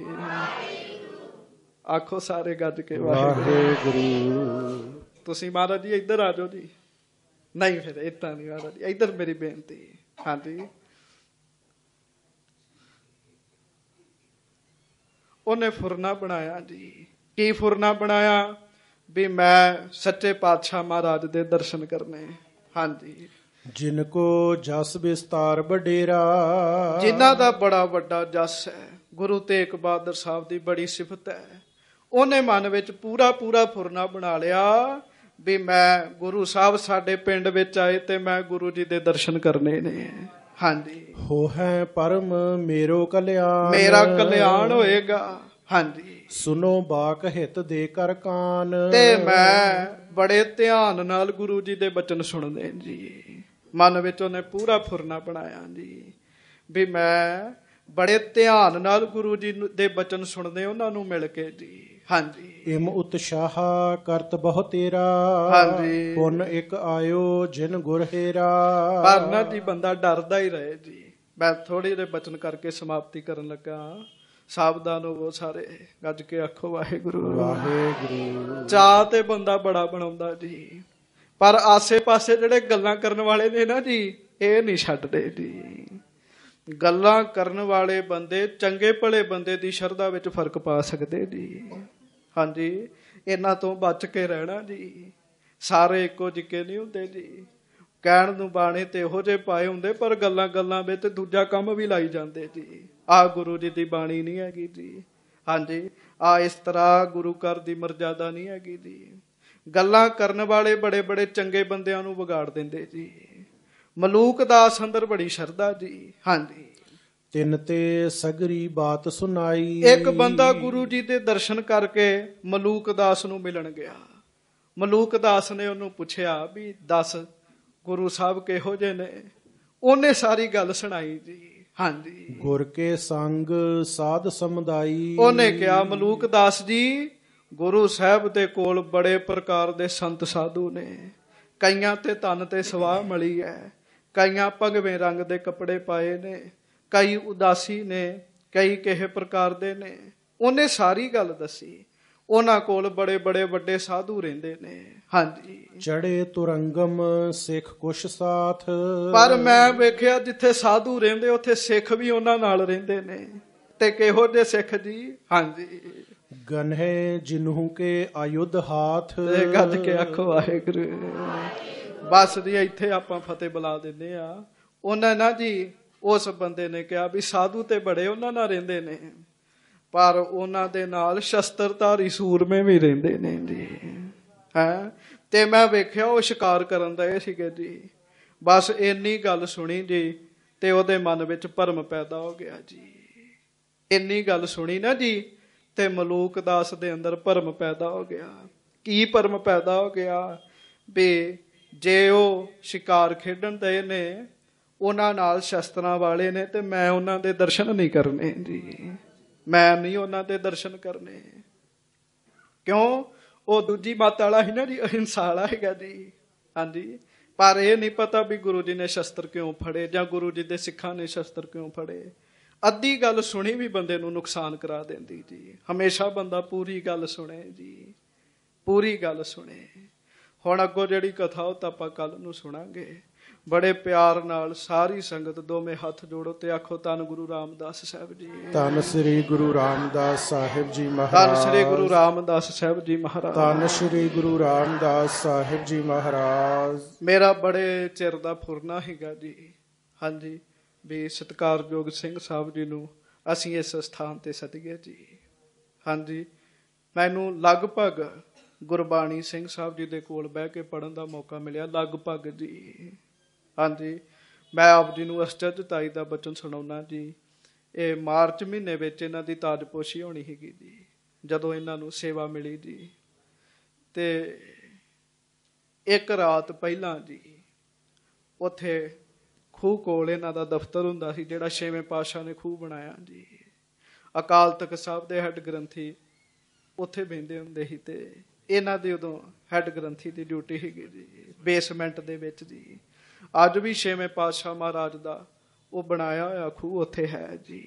A: ਆਖੋ ਸਾਰੇ ਗੱਜ ਕੇ
B: ਵਾਹਿਗੁਰੂ।
A: ਤੁਸੀਂ ਮਹਾਰਾਜ ਜੀ ਇੱਧਰ ਆ ਜਾਓ ਜੀ। ਨਹੀਂ ਫਿਰ ਏਦਾਂ ਨਹੀਂ ਮਹਾਰਾਜ ਜੀ, ਇੱਧਰ ਮੇਰੀ ਬੇਨਤੀ। ਹਾਂਜੀ ਉਹਨੇ ਫੁਰਨਾ ਬਣਾਇਆ ਜੀ। ਕੀ ਫੁਰਨਾ ਬਣਾਇਆ? ਵੀ ਮੈਂ ਸੱਚੇ ਪਾਤਸ਼ਾਹ ਮਹਾਰਾਜ ਦੇ ਦਰਸ਼ਨ ਕਰਨੇ। ਹਾਂਜੀ
B: ਜਿਨ ਕੋ ਜਸ ਵਿਸਤਾਰ ਵਡੇਰਾ।
A: ਜਿਨ੍ਹਾਂ ਦਾ ਬੜਾ ਵੱਡਾ ਜਸ ਹੈ, ਗੁਰੂ ਤੇਗ ਬਹਾਦਰ ਸਾਹਿਬ ਦੀ ਬੜੀ ਸਿਫਤ ਹੈ। ਉਹਨੇ ਮਨ ਵਿੱਚ ਪੂਰਾ ਪੂਰਾ ਫੁਰਨਾ ਬਣਾ ਲਿਆ ਵੀ ਮੈਂ ਗੁਰੂ ਸਾਹਿਬ ਸਾਡੇ ਪਿੰਡ ਵਿੱਚ ਆਏ ਤੇ ਮੈਂ ਗੁਰੂ ਜੀ ਦੇ ਦਰਸ਼ਨ ਕਰਨੇ ਨੇ। ਹਾਂਜੀ
B: ਹੋ ਹੈ ਪਰਮ ਮੇਰੋ ਕਲਿਆਣ।
A: ਮੇਰਾ ਕਲਿਆਣ ਹੋਏਗਾ। ਹਾਂਜੀ
B: ਸੁਨੋ ਬਾਕ ਹਿਤ ਦੇ ਕਰ ਕਾਨ।
A: ਤੇ ਮੈਂ ਬੜੇ ਧਿਆਨ ਨਾਲ ਗੁਰੂ ਜੀ ਦੇ ਬਚਨ ਸੁਣਦੇ ਜੀ। ਮਨ ਵਿੱਚ ਉਹਨੇ ਪੂਰਾ ਫੁਰਨਾ ਬਣਾਇਆ ਜੀ ਵੀ ਮੈਂ ਬੜੇ ਧਿਆਨ ਨਾਲ ਗੁਰੂ ਜੀ ਦੇ ਬਚਨ ਸੁਣਦੇ, ਉਹਨਾਂ ਨੂੰ ਮਿਲ ਕੇ ਜੀ। ਹਾਂਜੀ
B: ਇਮ ਉਤਸ਼ਾਹ ਕਰਤ ਬਹੁ ਤੇਰਾ।
A: ਹਾਂਜੀ
B: ਪੁੰਨ ਇੱਕ ਆਇਓ ਜਿਨ ਗੁਰ ਹੇਰਾ।
A: ਪਰ ਨਾ ਜੀ ਬੰਦਾ ਡਰਦਾ ਹੀ ਰਹੇ ਜੀ। ਮੈਂ ਥੋੜੇ ਜਿਹੇ ਬਚਨ ਕਰਕੇ ਸਮਾਪਤੀ ਕਰਨ ਲੱਗਾ। ਸਾਵਧਾਨ ਹੋਵੋ ਸਾਰੇ। ਗੱਜ ਕੇ ਆਖੋ ਵਾਹਿਗੁਰੂ
B: ਵਾਹਿਗੁਰੂ।
A: ਚਾਹ ਤੇ ਬੰਦਾ ਬੜਾ ਬਣਾਉਂਦਾ ਜੀ, ਪਰ ਆਸੇ ਪਾਸੇ ਜਿਹੜੇ ਗੱਲਾਂ ਕਰਨ ਵਾਲੇ ਨੇ ਨਾ ਜੀ, ਇਹ ਨਹੀਂ ਛੱਡਦੇ ਜੀ। ਗੱਲਾਂ ਕਰਨ ਵਾਲੇ ਬੰਦੇ ਚੰਗੇ ਭਲੇ ਬੰਦੇ ਦੀ ਸ਼ਰਧਾ ਵਿੱਚ ਫਰਕ ਪਾ ਸਕਦੇ ਜੀ। ਹਾਂਜੀ ਇਹਨਾਂ ਤੋਂ ਬਚ ਕੇ ਰਹਿਣਾ ਜੀ। ਸਾਰੇ ਇੱਕੋ ਜਿੱਕੇ ਨਹੀਂ ਹੁੰਦੇ ਜੀ। ਕਹਿਣ ਨੂੰ ਬਾਣੇ ਤੇ ਇਹੋ ਜਿਹੇ ਪਾਏ ਹੁੰਦੇ, ਪਰ ਗੱਲਾਂ ਗੱਲਾਂ ਵਿੱਚ ਦੂਜਾ ਕੰਮ ਵੀ ਲਾਈ ਜਾਂਦੇ ਜੀ। ਆਹ ਗੁਰੂ ਜੀ ਦੀ ਬਾਣੀ ਨਹੀਂ ਹੈਗੀ ਜੀ। ਹਾਂਜੀ ਆ ਇਸ ਤਰ੍ਹਾਂ ਗੁਰੂ ਘਰ ਦੀ ਮਰਜ਼ਾਦਾ ਨਹੀਂ ਹੈਗੀ ਜੀ। ਗੱਲਾਂ ਕਰਨ ਵਾਲੇ ਬੜੇ ਬੜੇ ਚੰਗੇ ਬੰਦਿਆਂ ਨੂੰ ਵਿਗਾੜ ਦਿੰਦੇ ਜੀ। ਮਲੂਕ ਦਾਸ ਅੰਦਰ ਬੜੀ ਸ਼ਰਧਾ ਜੀ। ਹਾਂਜੀ,
B: ਤਿੰਨ ਤੇ ਸਗਰੀ ਬਾਤ ਸੁਣਾਈ।
A: ਇੱਕ ਬੰਦਾ ਗੁਰੂ ਜੀ ਦੇ ਦਰਸ਼ਨ ਕਰਕੇ ਮਲੂਕ ਦਾਸ ਨੂੰ ਮਿਲਣ ਗਿਆ। ਮਲੂਕ ਦਾਸ ਨੇ ਉਹਨੂੰ ਪੁੱਛਿਆ ਵੀ ਦੱਸ ਗੁਰੂ ਸਾਹਿਬ ਕਿਹੋ ਜਿਹੇ ਨੇ। ਉਹਨੇ ਸਾਰੀ ਗੱਲ ਸੁਣਾਈ ਜੀ। ਹਾਂਜੀ,
B: ਗੁਰ ਕੇ ਸੰਗ ਸਾਧ ਸਮੁਦਾਈ।
A: ਉਹਨੇ ਕਿਹਾ ਮਲੂਕ ਦਾਸ ਜੀ, ਗੁਰੂ ਸਾਹਿਬ ਦੇ ਕੋਲ ਬੜੇ ਪ੍ਰਕਾਰ ਦੇ ਸੰਤ ਸਾਧੂ ਨੇ। ਕਈਆਂ ਤੇ ਧਨ ਤੇ ਸਵਾਹ ਮਲੀ ਹੈ, ਕਈਆਂ ਭਗਵੇਂ ਰੰਗ ਦੇ ਕੱਪੜੇ ਪਾਏ ਨੇ, ਕਈ ਉਦਾਸੀ ਨੇ, ਕਈ ਕਿਸੇ ਪ੍ਰਕਾਰ ਦੇ ਨੇ। ਉਹਨੇ ਸਾਰੀ ਗੱਲ ਦੱਸੀ। ਉਹਨਾਂ ਕੋਲ ਬੜੇ ਬੜੇ ਵੱਡੇ ਸਾਧੂ ਰਹਿੰਦੇ ਨੇ। ਹਾਂਜੀ,
B: ਚੜੇ ਤੁਰੰਗਮ ਸਿੱਖ ਕੁਛ ਸਾਥ।
A: ਪਰ ਮੈਂ ਵੇਖਿਆ ਜਿੱਥੇ ਸਾਧੂ ਰਹਿੰਦੇ ਉੱਥੇ ਸਿੱਖ ਵੀ ਉਹਨਾਂ ਨਾਲ ਰਹਿੰਦੇ ਨੇ। ਤੇ ਕਿਹੋ ਜਿਹੇ ਸਿੱਖ ਜੀ। ਹਾਂਜੀ,
B: ਗਨਹੇ ਜਿਨਹੂ ਕੇ ਆਯੁਧ ਹਾਥ।
A: ਤੇ ਗੱਜ ਕੇ ਆਖੋ ਵਾਹਿਗੁਰੂ। ਬਸ ਜੀ ਇੱਥੇ ਆਪਾਂ ਫਤਿਹ ਬੁਲਾ ਦਿੰਦੇ ਆ। ਉਹਨਾਂ ਨਾ ਜੀ ਉਸ ਬੰਦੇ ਨੇ ਕਿਹਾ ਵੀ ਸਾਧੂ ਤੇ ਬੜੇ ਉਹਨਾਂ ਨਾਲ ਰਹਿੰਦੇ ਨੇ, ਪਰ ਉਹਨਾਂ ਦੇ ਨਾਲ ਸ਼ਸਤਰਧਾਰੀ ਸੂਰਮੇ ਵੀ ਰਹਿੰਦੇ ਨੇ ਜੀ। ਹੈਂ, ਤੇ ਮੈਂ ਵੇਖਿਆ ਉਹ ਸ਼ਿਕਾਰ ਕਰਨ ਦਾ ਇਹ ਸੀਗੇ ਜੀ। ਬਸ ਇੰਨੀ ਗੱਲ ਸੁਣੀ ਜੀ ਤੇ ਉਹਦੇ ਮਨ ਵਿੱਚ ਭਰਮ ਪੈਦਾ ਹੋ ਗਿਆ ਜੀ। ਇੰਨੀ ਗੱਲ ਸੁਣੀ ਨਾ ਜੀ ਤੇ ਮਲੂਕ ਦਾਸ ਦੇ ਅੰਦਰ ਭਰਮ ਪੈਦਾ ਹੋ ਗਿਆ। ਕੀ ਭਰਮ ਪੈਦਾ ਹੋ ਗਿਆ ਵੀ ਜੇ ਉਹ ਸ਼ਿਕਾਰ ਖੇਡਣ ਦੇ ਨੇ, ਉਹਨਾਂ ਨਾਲ ਸ਼ਸਤਰਾਂ ਵਾਲੇ ਨੇ, ਤੇ ਮੈਂ ਉਹਨਾਂ ਦੇ ਦਰਸ਼ਨ ਨਹੀਂ ਕਰਨੇ ਜੀ। ਮੈਂ ਨਹੀਂ ਉਹਨਾਂ ਦੇ ਦਰਸ਼ਨ ਕਰਨੇ। ਕਿਉਂ? ਉਹ ਦੂਜੀ ਮੱਤ ਵਾਲਾ ਸੀ ਨਾ ਜੀ, ਅਹਿੰਸਾ ਵਾਲਾ ਹੈਗਾ ਜੀ। ਹਾਂਜੀ, ਪਰ ਇਹ ਨਹੀਂ ਪਤਾ ਵੀ ਗੁਰੂ ਜੀ ਨੇ ਸ਼ਸਤਰ ਕਿਉਂ ਫੜੇ ਜਾਂ ਗੁਰੂ ਜੀ ਦੇ ਸਿੱਖਾਂ ਨੇ ਸ਼ਸਤਰ ਕਿਉਂ ਫੜੇ। ਅੱਧੀ ਗੱਲ ਸੁਣੀ ਵੀ ਬੰਦੇ ਨੂੰ ਨੁਕਸਾਨ ਕਰਾ ਦਿੰਦੀ ਜੀ। ਹਮੇਸ਼ਾ ਬੰਦਾ ਪੂਰੀ ਗੱਲ ਸੁਣੇ ਜੀ, ਪੂਰੀ ਗੱਲ ਸੁਣੇ। ਹੁਣ ਅੱਗੋਂ ਜਿਹੜੀ ਕਥਾ ਉਹ ਤਾਂ ਆਪਾਂ ਕੱਲ ਨੂੰ ਸੁਣਾਂਗੇ। ਬੜੇ ਪਿਆਰ ਨਾਲ ਸਾਰੀ ਸੰਗਤ ਦੋਵੇਂ ਹੱਥ ਜੋੜੋ ਤੇ ਆਖੋ ਧੰਨ ਗੁਰੂ ਰਾਮਦਾਸ ਸਾਹਿਬ ਜੀ।
B: ਧੰਨ ਸ੍ਰੀ ਗੁਰੂ ਰਾਮਦਾਸ ਸਾਹਿਬ ਜੀ ਮਹਾਰਾਜ।
A: ਧੰਨ ਸ੍ਰੀ ਗੁਰੂ ਰਾਮਦਾਸ ਸਾਹਿਬ ਜੀ ਮਹਾਰਾਜ।
B: ਧੰਨ ਸ੍ਰੀ ਗੁਰੂ ਰਾਮਦਾਸ ਸਾਹਿਬ ਜੀ ਮਹਾਰਾਜ।
A: ਮੇਰਾ ਬੜੇ ਚਿਰ ਦਾ ਫੁਰਨਾ ਹੈਗਾ ਜੀ। ਹਾਂਜੀ, ਵੀ ਸਤਿਕਾਰਯੋਗ ਸਿੰਘ ਸਾਹਿਬ ਜੀ ਨੂੰ ਅਸੀਂ ਇਸ ਸਥਾਨ ਤੇ ਸੱਦੀਏ ਜੀ। ਹਾਂਜੀ, ਮੈਨੂੰ ਲਗਭਗ ਗੁਰਬਾਣੀ ਸਿੰਘ ਸਾਹਿਬ ਜੀ ਦੇ ਕੋਲ ਬਹਿ ਕੇ ਪੜ੍ਹਨ ਦਾ ਮੌਕਾ ਮਿਲਿਆ, ਲਗਭਗ ਜੀ। ਹਾਂਜੀ, ਮੈਂ ਆਪ ਜੀ ਨੂੰ ਅਚਰਜਤਾਈ ਦਾ ਬਚਨ ਸੁਣਾਉਣਾ ਜੀ। ਇਹ ਮਾਰਚ ਮਹੀਨੇ ਵਿੱਚ ਇਹਨਾਂ ਦੀ ਤਾਜਪੋਸ਼ੀ ਹੋਣੀ ਹੈਗੀ ਜੀ, ਜਦੋਂ ਇਹਨਾਂ ਨੂੰ ਸੇਵਾ ਮਿਲੀ ਜੀ। ਤੇ ਇੱਕ ਰਾਤ ਪਹਿਲਾਂ ਜੀ ਉੱਥੇ ਖੂਹ ਕੋਲ ਇਹਨਾਂ ਦਾ ਦਫ਼ਤਰ ਹੁੰਦਾ ਸੀ, ਜਿਹੜਾ ਛੇਵੇਂ ਪਾਤਸ਼ਾਹ ਨੇ ਖੂਹ ਬਣਾਇਆ ਜੀ। ਅਕਾਲ ਤਖਤ ਸਾਹਿਬ ਦੇ ਹੈੱਡ ਗ੍ਰੰਥੀ ਉੱਥੇ ਬਹਿੰਦੇ ਹੁੰਦੇ ਸੀ ਤੇ ਇਹਨਾਂ ਦੀ ਉਦੋਂ ਹੈੱਡ ਗ੍ਰੰਥੀ ਦੀ ਡਿਊਟੀ ਹੈਗੀ ਜੀ ਬੇਸਮੈਂਟ ਦੇ ਵਿੱਚ ਜੀ। ਅੱਜ ਵੀ ਛੇਵੇਂ ਪਾਤਸ਼ਾਹ ਮਹਾਰਾਜ ਦਾ ਉਹ ਬਣਾਇਆ ਹੋਇਆ ਖੂਹ ਉੱਥੇ ਹੈ ਜੀ।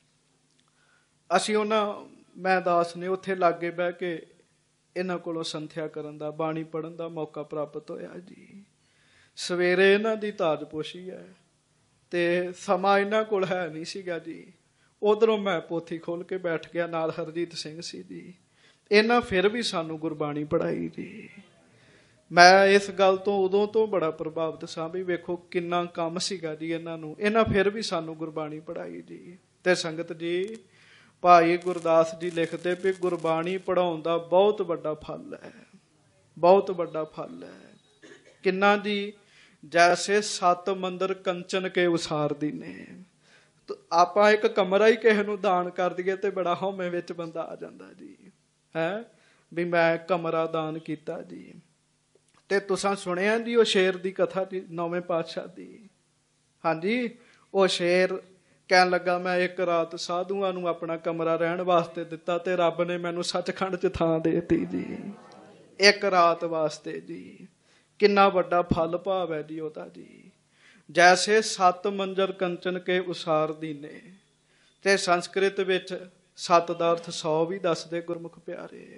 A: ਅਸੀਂ ਉਹਨਾਂ ਮੈਂ ਦਾਸ ਨੇ ਉੱਥੇ ਲਾਗੇ ਬਹਿ ਕੇ ਇਹਨਾਂ ਕੋਲੋਂ ਸੰਥਿਆ ਕਰਨ ਦਾ, ਬਾਣੀ ਪੜ੍ਹਨ ਦਾ ਮੌਕਾ ਪ੍ਰਾਪਤ ਹੋਇਆ ਜੀ। ਸਵੇਰੇ ਇਹਨਾਂ ਦੀ ਤਾਜਪੋਸ਼ੀ ਹੈ ਤੇ ਸਮਾਂ ਇਹਨਾਂ ਕੋਲ ਹੈ ਨਹੀਂ ਸੀਗਾ ਜੀ। ਉਧਰੋਂ ਮੈਂ ਪੋਥੀ ਖੋਲ ਕੇ ਬੈਠ ਗਿਆ, ਨਾਲ ਹਰਜੀਤ ਸਿੰਘ ਸੀ ਜੀ। ਇਹਨਾਂ ਫਿਰ ਵੀ ਸਾਨੂੰ ਗੁਰਬਾਣੀ ਪੜ੍ਹਾਈ ਜੀ। ਮੈਂ ਇਸ ਗੱਲ ਤੋਂ ਉਦੋਂ ਤੋਂ ਬੜਾ ਪ੍ਰਭਾਵਿਤ ਸਾਂ ਵੀ ਵੇਖੋ ਕਿੰਨਾ ਕੰਮ ਸੀਗਾ ਜੀ ਇਹਨਾਂ ਨੂੰ। ਇਹਨਾਂ ਫਿਰ ਵੀ ਸਾਨੂੰ ਗੁਰਬਾਣੀ ਪੜ੍ਹਾਈ ਜੀ। ਤੇ ਸੰਗਤ ਜੀ, ਭਾਈ ਗੁਰਦਾਸ ਜੀ ਲਿਖਦੇ ਵੀ ਗੁਰਬਾਣੀ ਪੜ੍ਹਾਉਣ ਦਾ ਬਹੁਤ ਵੱਡਾ ਫਲ ਹੈ, ਬਹੁਤ ਵੱਡਾ ਫਲ ਹੈ। ਕਿੰਨਾ ਜੀ? ਜੈਸੇ ਸੱਤ ਮੰਦਰ ਕੰਚਨ ਕੇ ਉਸਾਰ ਦੀਨੇ। ਆਪਾਂ ਇੱਕ ਕਮਰਾ ਹੀ ਕਿਸੇ ਨੂੰ ਦਾਨ ਕਰ ਦਈਏ ਤੇ ਬੜਾ ਹਉਮੈ ਵਿੱਚ ਬੰਦਾ ਆ ਜਾਂਦਾ ਜੀ। ਹੈ ਵੀ ਮੈਂ ਕਮਰਾ ਦਾਨ ਕੀਤਾ ਜੀ। ਤੇ ਤੁਸਾਂ ਸੁਣਿਆ ਜੀ ਉਹ ਸ਼ੇਰ ਦੀ ਕਥਾ ਜੀ, ਨੌਵੇਂ ਪਾਤਸ਼ਾਹ ਦੀ। ਹਾਂਜੀ, ਉਹ ਸ਼ੇਰ ਕਹਿਣ ਲੱਗਾ ਮੈਂ ਇੱਕ ਰਾਤ ਸਾਧੂਆਂ ਨੂੰ ਆਪਣਾ ਕਮਰਾ ਰਹਿਣ ਵਾਸਤੇ ਦਿੱਤਾ ਤੇ ਰੱਬ ਨੇ ਮੈਨੂੰ ਸੱਚਖੰਡ 'ਚ ਥਾਂ ਦੇ ਦਿੱਤੀ ਜੀ, ਇੱਕ ਰਾਤ ਵਾਸਤੇ ਜੀ। ਕਿੰਨਾ ਵੱਡਾ ਫਲ ਭਾਵ ਹੈ ਜੀ ਉਹਦਾ ਜੀ। ਜੈਸੇ ਸੱਤ ਮੰਜ਼ਰ ਕੰਚਨ ਕੇ ਉਸਾਰ ਦੀਨੇ। ਤੇ ਸੰਸਕ੍ਰਿਤ ਵਿੱਚ ਸੱਤ ਦਾ ਅਰਥ ਸੌ ਵੀ ਦੱਸਦੇ ਗੁਰਮੁਖ ਪਿਆਰੇ।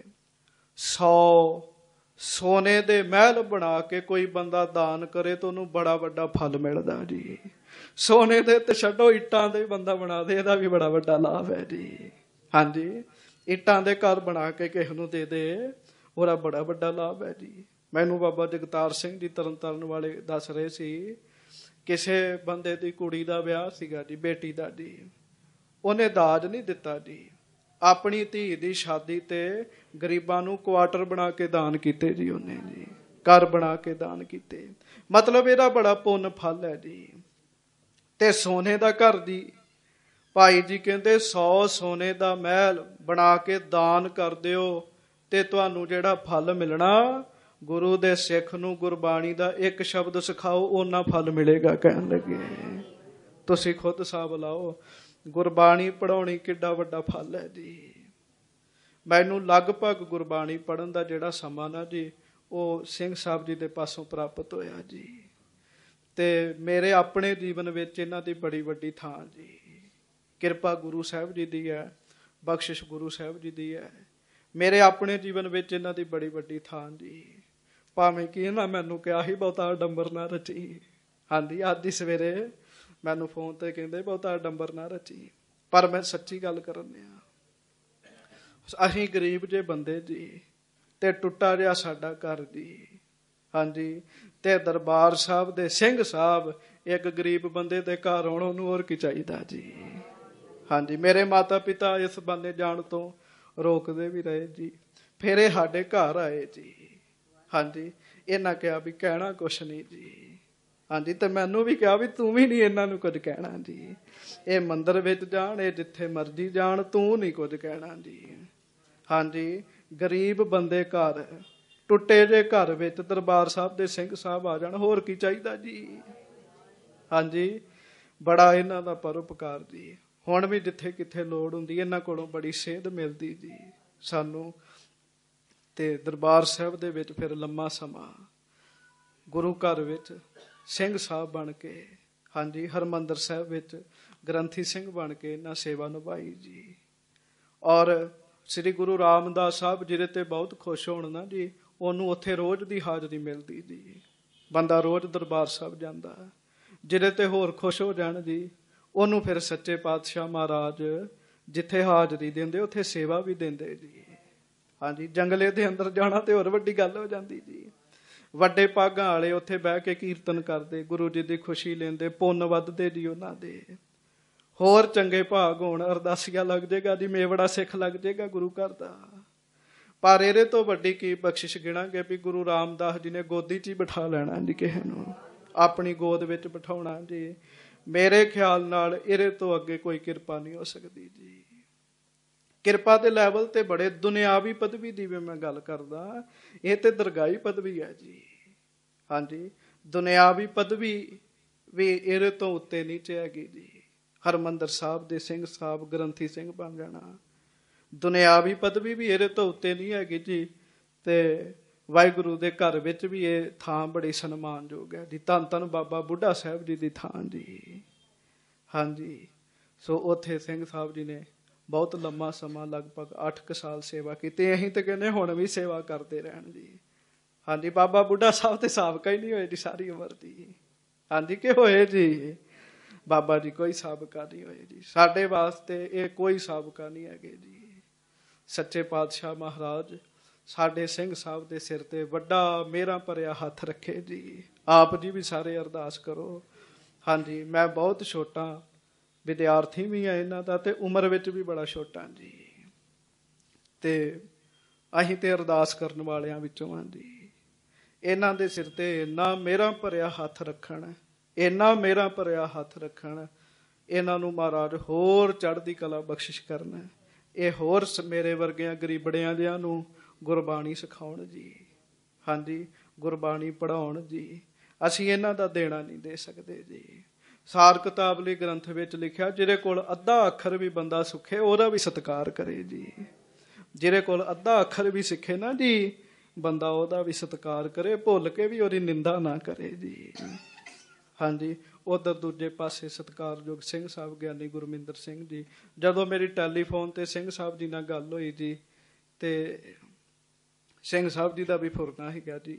A: ਸੌ ਸੋਨੇ ਦੇ ਮਹਿਲ ਬਣਾ ਕੇ ਕੋਈ ਬੰਦਾ ਦਾਨ ਕਰੇ ਤਾਂ ਉਹਨੂੰ ਬੜਾ ਵੱਡਾ ਫਲ ਮਿਲਦਾ ਜੀ। ਸੋਨੇ ਦੇ ਤੇ ਛੱਡੋ, ਇੱਟਾਂ ਦੇ ਬੰਦਾ ਬਣਾ ਦੇ, ਇਹਦਾ ਵੀ ਬੜਾ ਵੱਡਾ ਲਾਭ ਹੈ ਜੀ। ਹਾਂਜੀ, ਇੱਟਾਂ ਦੇ ਘਰ ਬਣਾ ਕੇ ਕਿਸੇ ਨੂੰ ਦੇ ਦੇ, ਉਹਦਾ ਬੜਾ ਵੱਡਾ ਲਾਭ ਹੈ ਜੀ। ਮੈਨੂੰ ਬਾਬਾ ਜਗਤਾਰ ਸਿੰਘ ਜੀ ਤਰਨ ਤਾਰਨ ਵਾਲੇ ਦੱਸ ਰਹੇ ਸੀ, ਕਿਸੇ ਬੰਦੇ ਦੀ ਕੁੜੀ ਦਾ ਵਿਆਹ ਸੀਗਾ ਜੀ, ਬੇਟੀ ਦਾ ਜੀ। ਉਹਨੇ ਦਾਜ ਨਹੀਂ ਦਿੱਤਾ ਜੀ। ਆਪਣੀ ਧੀ ਦੀ ਸ਼ਾਦੀ ਤੇ ਗਰੀਬਾਂ ਨੂੰ ਕੁਆਟਰ ਬਣਾ ਕੇ ਦਾਨ ਕੀਤੇ ਜੀ ਉਹਨੇ ਜੀ, ਘਰ ਬਣਾ ਕੇ ਦਾਨ ਕੀਤੇ। ਮਤਲਬ ਇਹਦਾ ਬੜਾ ਪੁੰਨ ਫਲ ਹੈ ਜੀ। ਤੇ ਸੋਨੇ ਦਾ ਘਰ ਦੀ ਭਾਈ ਜੀ ਕਹਿੰਦੇ ਸੌ ਸੋਨੇ ਦਾ ਮਹਿਲ ਬਣਾ ਕੇ ਦਾਨ ਕਰ ਦਿਓ ਤੇ ਤੁਹਾਨੂੰ ਜਿਹੜਾ ਫਲ ਮਿਲਣਾ, ਗੁਰੂ ਦੇ ਸਿੱਖ ਨੂੰ ਗੁਰਬਾਣੀ ਦਾ ਇੱਕ ਸ਼ਬਦ ਸਿਖਾਓ ਉਹਨਾਂ ਫਲ ਮਿਲੇਗਾ। ਕਹਿਣ ਲੱਗੇ ਤੁਸੀਂ ਖੁਦ ਹਿਸਾਬ ਲਾਓ, ਗੁਰਬਾਣੀ ਪੜ੍ਹਾਉਣੀ ਕਿੱਡਾ ਵੱਡਾ ਫਲ ਹੈ ਜੀ। ਮੈਨੂੰ ਲਗਭਗ ਗੁਰਬਾਣੀ ਪੜ੍ਹਨ ਦਾ ਜਿਹੜਾ ਸਮਾਂ ਨਾ ਜੀ, ਉਹ ਸਿੰਘ ਸਾਹਿਬ ਜੀ ਦੇ ਪਾਸੋਂ ਪ੍ਰਾਪਤ ਹੋਇਆ ਜੀ। ਤੇ ਮੇਰੇ ਆਪਣੇ ਜੀਵਨ ਵਿੱਚ ਇਹਨਾਂ ਦੀ ਬੜੀ ਵੱਡੀ ਥਾਂ ਜੀ। ਕਿਰਪਾ ਗੁਰੂ ਸਾਹਿਬ ਜੀ ਦੀ ਹੈ, ਬਖਸ਼ਿਸ਼ ਗੁਰੂ ਸਾਹਿਬ ਜੀ ਦੀ ਹੈ। ਮੇਰੇ ਆਪਣੇ ਜੀਵਨ ਵਿੱਚ ਇਹਨਾਂ ਦੀ ਬੜੀ ਵੱਡੀ ਥਾਂ ਜੀ। ਭਾਵੇਂ ਕਿ ਇਹਨਾਂ ਮੈਨੂੰ ਕਿਹਾ ਸੀ ਬਹੁਤਾ ਡੰਬਰ ਨਾ ਰਚੀ। ਹਾਂਜੀ, ਅੱਜ ਹੀ ਸਵੇਰੇ ਮੈਨੂੰ ਫੋਨ ਤੇ ਕਹਿੰਦੇ ਬਹੁਤਾ ਡੰਬਰ ਨਾ ਰਚੀ, ਪਰ ਮੈਂ ਸੱਚੀ ਗੱਲ ਕਰਨ ਡਿਆ। ਅਸੀਂ ਗਰੀਬ ਜੇ ਬੰਦੇ ਜੀ, ਤੇ ਟੁੱਟਾ ਜਿਹਾ ਸਾਡਾ ਘਰ ਜੀ। ਹਾਂਜੀ, ਤੇ ਦਰਬਾਰ ਸਾਹਿਬ ਦੇ ਸਿੰਘ ਸਾਹਿਬ ਇੱਕ ਗਰੀਬ ਬੰਦੇ ਦੇ ਘਰ ਆਉਣ, ਉਹਨੂੰ ਹੋਰ ਕੀ ਚਾਹੀਦਾ ਜੀ। ਹਾਂਜੀ, ਮੇਰੇ ਮਾਤਾ ਪਿਤਾ ਇਸ ਬੰਨੇ ਜਾਣ ਤੋਂ ਰੋਕਦੇ ਵੀ ਰਹੇ ਜੀ। ਫਿਰ ਇਹ ਸਾਡੇ ਘਰ ਆਏ ਜੀ। ਹਾਂਜੀ, ਇਹਨਾਂ ਕਿਹਾ ਵੀ ਕਹਿਣਾ ਕੁਛ ਨਹੀਂ ਜੀ। ਹਾਂਜੀ, ਤੇ ਮੈਨੂੰ ਵੀ ਕਿਹਾ ਵੀ ਤੂੰ ਵੀ ਨਹੀਂ ਇਹਨਾਂ ਨੂੰ ਕੁਝ ਕਹਿਣਾ ਜੀ। ਇਹ ਮੰਦਿਰ ਵਿੱਚ ਜਾਣ, ਇਹ ਜਿੱਥੇ ਮਰਜ਼ੀ ਜਾਣ, ਤੂੰ ਨਹੀਂ ਕੁਝ ਕਹਿਣਾ ਜੀ। ਹਾਂਜੀ, ਗਰੀਬ ਬੰਦੇ ਘਰ, ਟੁੱਟੇ ਜੇ ਘਰ ਵਿੱਚ ਦਰਬਾਰ ਸਾਹਿਬ ਦੇ ਸਿੰਘ ਸਾਹਿਬ ਆ ਜਾਣ, ਹੋਰ ਕੀ ਚਾਹੀਦਾ ਜੀ। ਹਾਂਜੀ, ਬੜਾ ਇਹਨਾਂ ਦਾ ਪਰਉਪਕਾਰ ਜੀ। ਹੁਣ ਵੀ ਜਿੱਥੇ ਕਿੱਥੇ ਲੋੜ ਹੁੰਦੀ ਇਹਨਾਂ ਕੋਲੋਂ ਬੜੀ ਸੇਧ ਮਿਲਦੀ ਜੀ ਸਾਨੂੰ। ਤੇ ਦਰਬਾਰ ਸਾਹਿਬ ਦੇ ਵਿੱਚ ਫਿਰ ਲੰਮਾ ਸਮਾਂ ਗੁਰੂ ਘਰ ਵਿੱਚ ਸਿੰਘ ਸਾਹਿਬ ਬਣ ਕੇ, ਹਾਂਜੀ, ਹਰਿਮੰਦਰ ਸਾਹਿਬ ਵਿੱਚ ਗ੍ਰੰਥੀ ਸਿੰਘ ਬਣ ਕੇ ਇਹਨਾਂ ਸੇਵਾ ਨਿਭਾਈ ਜੀ। ਔਰ ਸ੍ਰੀ ਗੁਰੂ ਰਾਮਦਾਸ ਸਾਹਿਬ ਜਿਹਦੇ ਤੇ ਬਹੁਤ ਖੁਸ਼ ਹੋਣ ਨਾ ਜੀ, ਉਹਨੂੰ ਉੱਥੇ ਰੋਜ਼ ਦੀ ਹਾਜ਼ਰੀ ਮਿਲਦੀ ਜੀ। ਬੰਦਾ ਰੋਜ਼ ਦਰਬਾਰ ਸਾਹਿਬ ਜਾਂਦਾ, ਜਿਹਦੇ ਤੇ ਹੋਰ ਖੁਸ਼ ਹੋ ਜਾਣ ਜੀ, ਉਹਨੂੰ ਫਿਰ ਸੱਚੇ ਪਾਤਸ਼ਾਹ ਮਹਾਰਾਜ ਜਿੱਥੇ ਹਾਜ਼ਰੀ ਦਿੰਦੇ ਉੱਥੇ ਸੇਵਾ ਵੀ ਦਿੰਦੇ ਜੀ। ਹਾਂਜੀ, ਜੰਗਲੇ ਦੇ ਅੰਦਰ ਜਾਣਾ ਤੇ ਹੋਰ ਵੱਡੀ ਗੱਲ ਹੋ ਜਾਂਦੀ ਜੀ। ਵੱਡੇ ਭਾਗਾਂ ਵਾਲੇ ਉੱਥੇ ਬਹਿ ਕੇ ਕੀਰਤਨ ਕਰਦੇ, ਗੁਰੂ ਜੀ ਦੀ ਖੁਸ਼ੀ ਲੈਂਦੇ, ਪੁੰਨ ਵੱਧਦੇ ਜੀ ਉਹਨਾਂ ਦੇ। ਹੋਰ ਚੰਗੇ ਭਾਗ ਹੋਣ, ਅਰਦਾਸੀਆ ਲੱਗ ਜਾਏਗਾ ਜੀ, ਮੇਵੜਾ ਸਿੱਖ ਲੱਗ ਜਾਏਗਾ ਗੁਰੂ ਘਰ ਦਾ। ਪਰ ਇਹਦੇ ਤੋਂ ਵੱਡੀ ਕੀ ਬਖਸ਼ਿਸ਼ ਗਿਣਾਂਗੇ ਵੀ ਗੁਰੂ ਰਾਮਦਾਸ ਜੀ ਨੇ ਗੋਦੀ 'ਚ ਹੀ ਬਿਠਾ ਲੈਣਾ ਜੀ, ਕਿਸੇ ਨੂੰ ਆਪਣੀ ਗੋਦ ਵਿੱਚ ਬਿਠਾਉਣਾ ਜੀ। ਮੇਰੇ ਖਿਆਲ ਨਾਲ ਇਹਦੇ ਤੋਂ ਅੱਗੇ ਕੋਈ ਕਿਰਪਾ ਨਹੀਂ ਹੋ ਸਕਦੀ ਜੀ। ਕਿਰਪਾ ਦੇ ਲੈਵਲ ਤੇ ਬੜੇ ਦੁਨਿਆਵੀ ਪਦਵੀ ਦੀ ਵੀ ਮੈਂ ਗੱਲ ਕਰਦਾ, ਇਹ ਤੇ ਦਰਗਾਹੀ ਪਦਵੀ ਹੈ ਜੀ। ਹਾਂਜੀ, ਦੁਨਿਆਵੀ ਪਦਵੀ ਵੀ ਇਹਦੇ ਤੋਂ ਉੱਤੇ ਨੀਚੇ ਹੈਗੀ ਜੀ। ਹਰਿਮੰਦਰ ਸਾਹਿਬ ਦੇ ਸਿੰਘ ਸਾਹਿਬ ਗ੍ਰੰਥੀ ਸਿੰਘ ਬਣ ਜਾਣਾ, ਦੁਨਿਆਵੀ ਪਦਵੀ ਵੀ ਇਹਦੇ ਤੋਂ ਉੱਤੇ ਨਹੀਂ ਹੈਗੀ ਜੀ। ਤੇ ਵਾਹਿਗੁਰੂ ਦੇ ਘਰ ਵਿੱਚ ਵੀ ਇਹ ਥਾਂ ਬੜੀ ਸਨਮਾਨਯੋਗ ਹੈ ਜੀ। ਧੰਨ ਧੰਨ ਬਾਬਾ ਬੁੱਢਾ ਸਾਹਿਬ ਜੀ ਦੀ ਥਾਂ ਜੀ। ਹਾਂਜੀ, ਸੋ ਉੱਥੇ ਸਿੰਘ ਸਾਹਿਬ ਜੀ ਨੇ ਬਹੁਤ ਲੰਮਾ ਸਮਾਂ, ਲਗਭਗ ਅੱਠ ਕੁ ਸਾਲ ਸੇਵਾ ਕੀਤੀ। ਅਸੀਂ ਤੇ ਕਹਿੰਦੇ ਹੁਣ ਵੀ ਸੇਵਾ ਕਰਦੇ ਰਹਿਣ ਜੀ। ਹਾਂਜੀ, ਬਾਬਾ ਬੁੱਢਾ ਸਾਹਿਬ ਤੇ ਸਾਬਕਾ ਹੀ ਨਹੀਂ ਹੋਏ ਜੀ ਸਾਰੀ ਉਮਰ ਦੀ। ਹਾਂਜੀ, ਕਿ ਹੋਏ ਜੀ ਬਾਬਾ ਜੀ, ਕੋਈ ਸਾਬਕਾ ਨਹੀਂ ਹੋਏ ਜੀ। ਸਾਡੇ ਵਾਸਤੇ ਇਹ ਕੋਈ ਸਾਬਕਾ ਨਹੀਂ ਹੈਗੇ ਜੀ। ਸੱਚੇ ਪਾਤਸ਼ਾਹ ਮਹਾਰਾਜ ਸਾਡੇ ਸਿੰਘ ਸਾਹਿਬ ਦੇ ਸਿਰ ਤੇ ਵੱਡਾ ਮਿਹਰਾਂ ਭਰਿਆ ਹੱਥ ਰੱਖੇ ਜੀ। ਆਪ ਜੀ ਵੀ ਸਾਰੇ ਅਰਦਾਸ ਕਰੋ। ਹਾਂਜੀ, ਮੈਂ ਬਹੁਤ ਛੋਟਾ ਵਿਦਿਆਰਥੀ ਵੀ ਹਾਂ ਇਹਨਾਂ ਦਾ, ਤੇ ਉਮਰ ਵਿੱਚ ਵੀ ਬੜਾ ਛੋਟਾ ਜੀ। ਤੇ ਅਸੀਂ ਤੇ ਅਰਦਾਸ ਕਰਨ ਵਾਲਿਆਂ ਵਿੱਚੋਂ ਹਾਂ ਜੀ। ਇਹਨਾਂ ਦੇ ਸਿਰ ਤੇ ਇੰਨਾ ਮਿਹਰਾਂ ਭਰਿਆ ਹੱਥ ਰੱਖਣ, ਇੰਨਾ ਮਿਹਰਾਂ ਭਰਿਆ ਹੱਥ ਰੱਖਣ, ਇਹਨਾਂ ਨੂੰ ਮਹਾਰਾਜ ਹੋਰ ਚੜ੍ਹਦੀ ਕਲਾ ਬਖਸ਼ਿਸ਼ ਕਰਨ। ਇਹ ਹੋਰ ਮੇਰੇ ਵਰਗਿਆਂ ਗਰੀਬੜਿਆਂ ਜਿਹਾਂ ਨੂੰ ਗੁਰਬਾਣੀ ਸਿਖਾਉਣ ਜੀ। ਹਾਂਜੀ, ਗੁਰਬਾਣੀ ਪੜ੍ਹਾਉਣ ਜੀ। ਅਸੀਂ ਇਹਨਾਂ ਦਾ ਦੇਣਾ ਨਹੀਂ ਦੇ ਸਕਦੇ ਜੀ। ਸਾਰ ਕਿਤਾਬਲੀ ਗ੍ਰੰਥ ਵਿੱਚ ਲਿਖਿਆ, ਜਿਹਦੇ ਕੋਲ ਅੱਧਾ ਅੱਖਰ ਵੀ ਬੰਦਾ ਸਿੱਖੇ ਉਹਦਾ ਵੀ ਸਤਿਕਾਰ ਕਰੇ ਜੀ। ਜਿਹਦੇ ਕੋਲ ਅੱਧਾ ਅੱਖਰ ਵੀ ਸਿੱਖੇ ਨਾ ਜੀ ਬੰਦਾ, ਉਹਦਾ ਵੀ ਸਤਿਕਾਰ ਕਰੇ, ਭੁੱਲ ਕੇ ਵੀ ਉਹਦੀ ਨਿੰਦਾ ਨਾ ਕਰੇ ਜੀ। ਹਾਂਜੀ, ਉਧਰ ਦੂਜੇ ਪਾਸੇ ਸਤਿਕਾਰਯੋਗ ਸਿੰਘ ਸਾਹਿਬ ਗਿਆਨੀ ਗੁਰਮਿੰਦਰ ਸਿੰਘ ਜੀ। ਜਦੋਂ ਮੇਰੀ ਟੈਲੀਫੋਨ ਤੇ ਸਿੰਘ ਸਾਹਿਬ ਜੀ ਨਾਲ ਗੱਲ ਹੋਈ ਜੀ, ਤੇ ਸਿੰਘ ਸਾਹਿਬ ਜੀ ਦਾ ਵੀ ਫੁਰਨਾ ਸੀਗਾ ਜੀ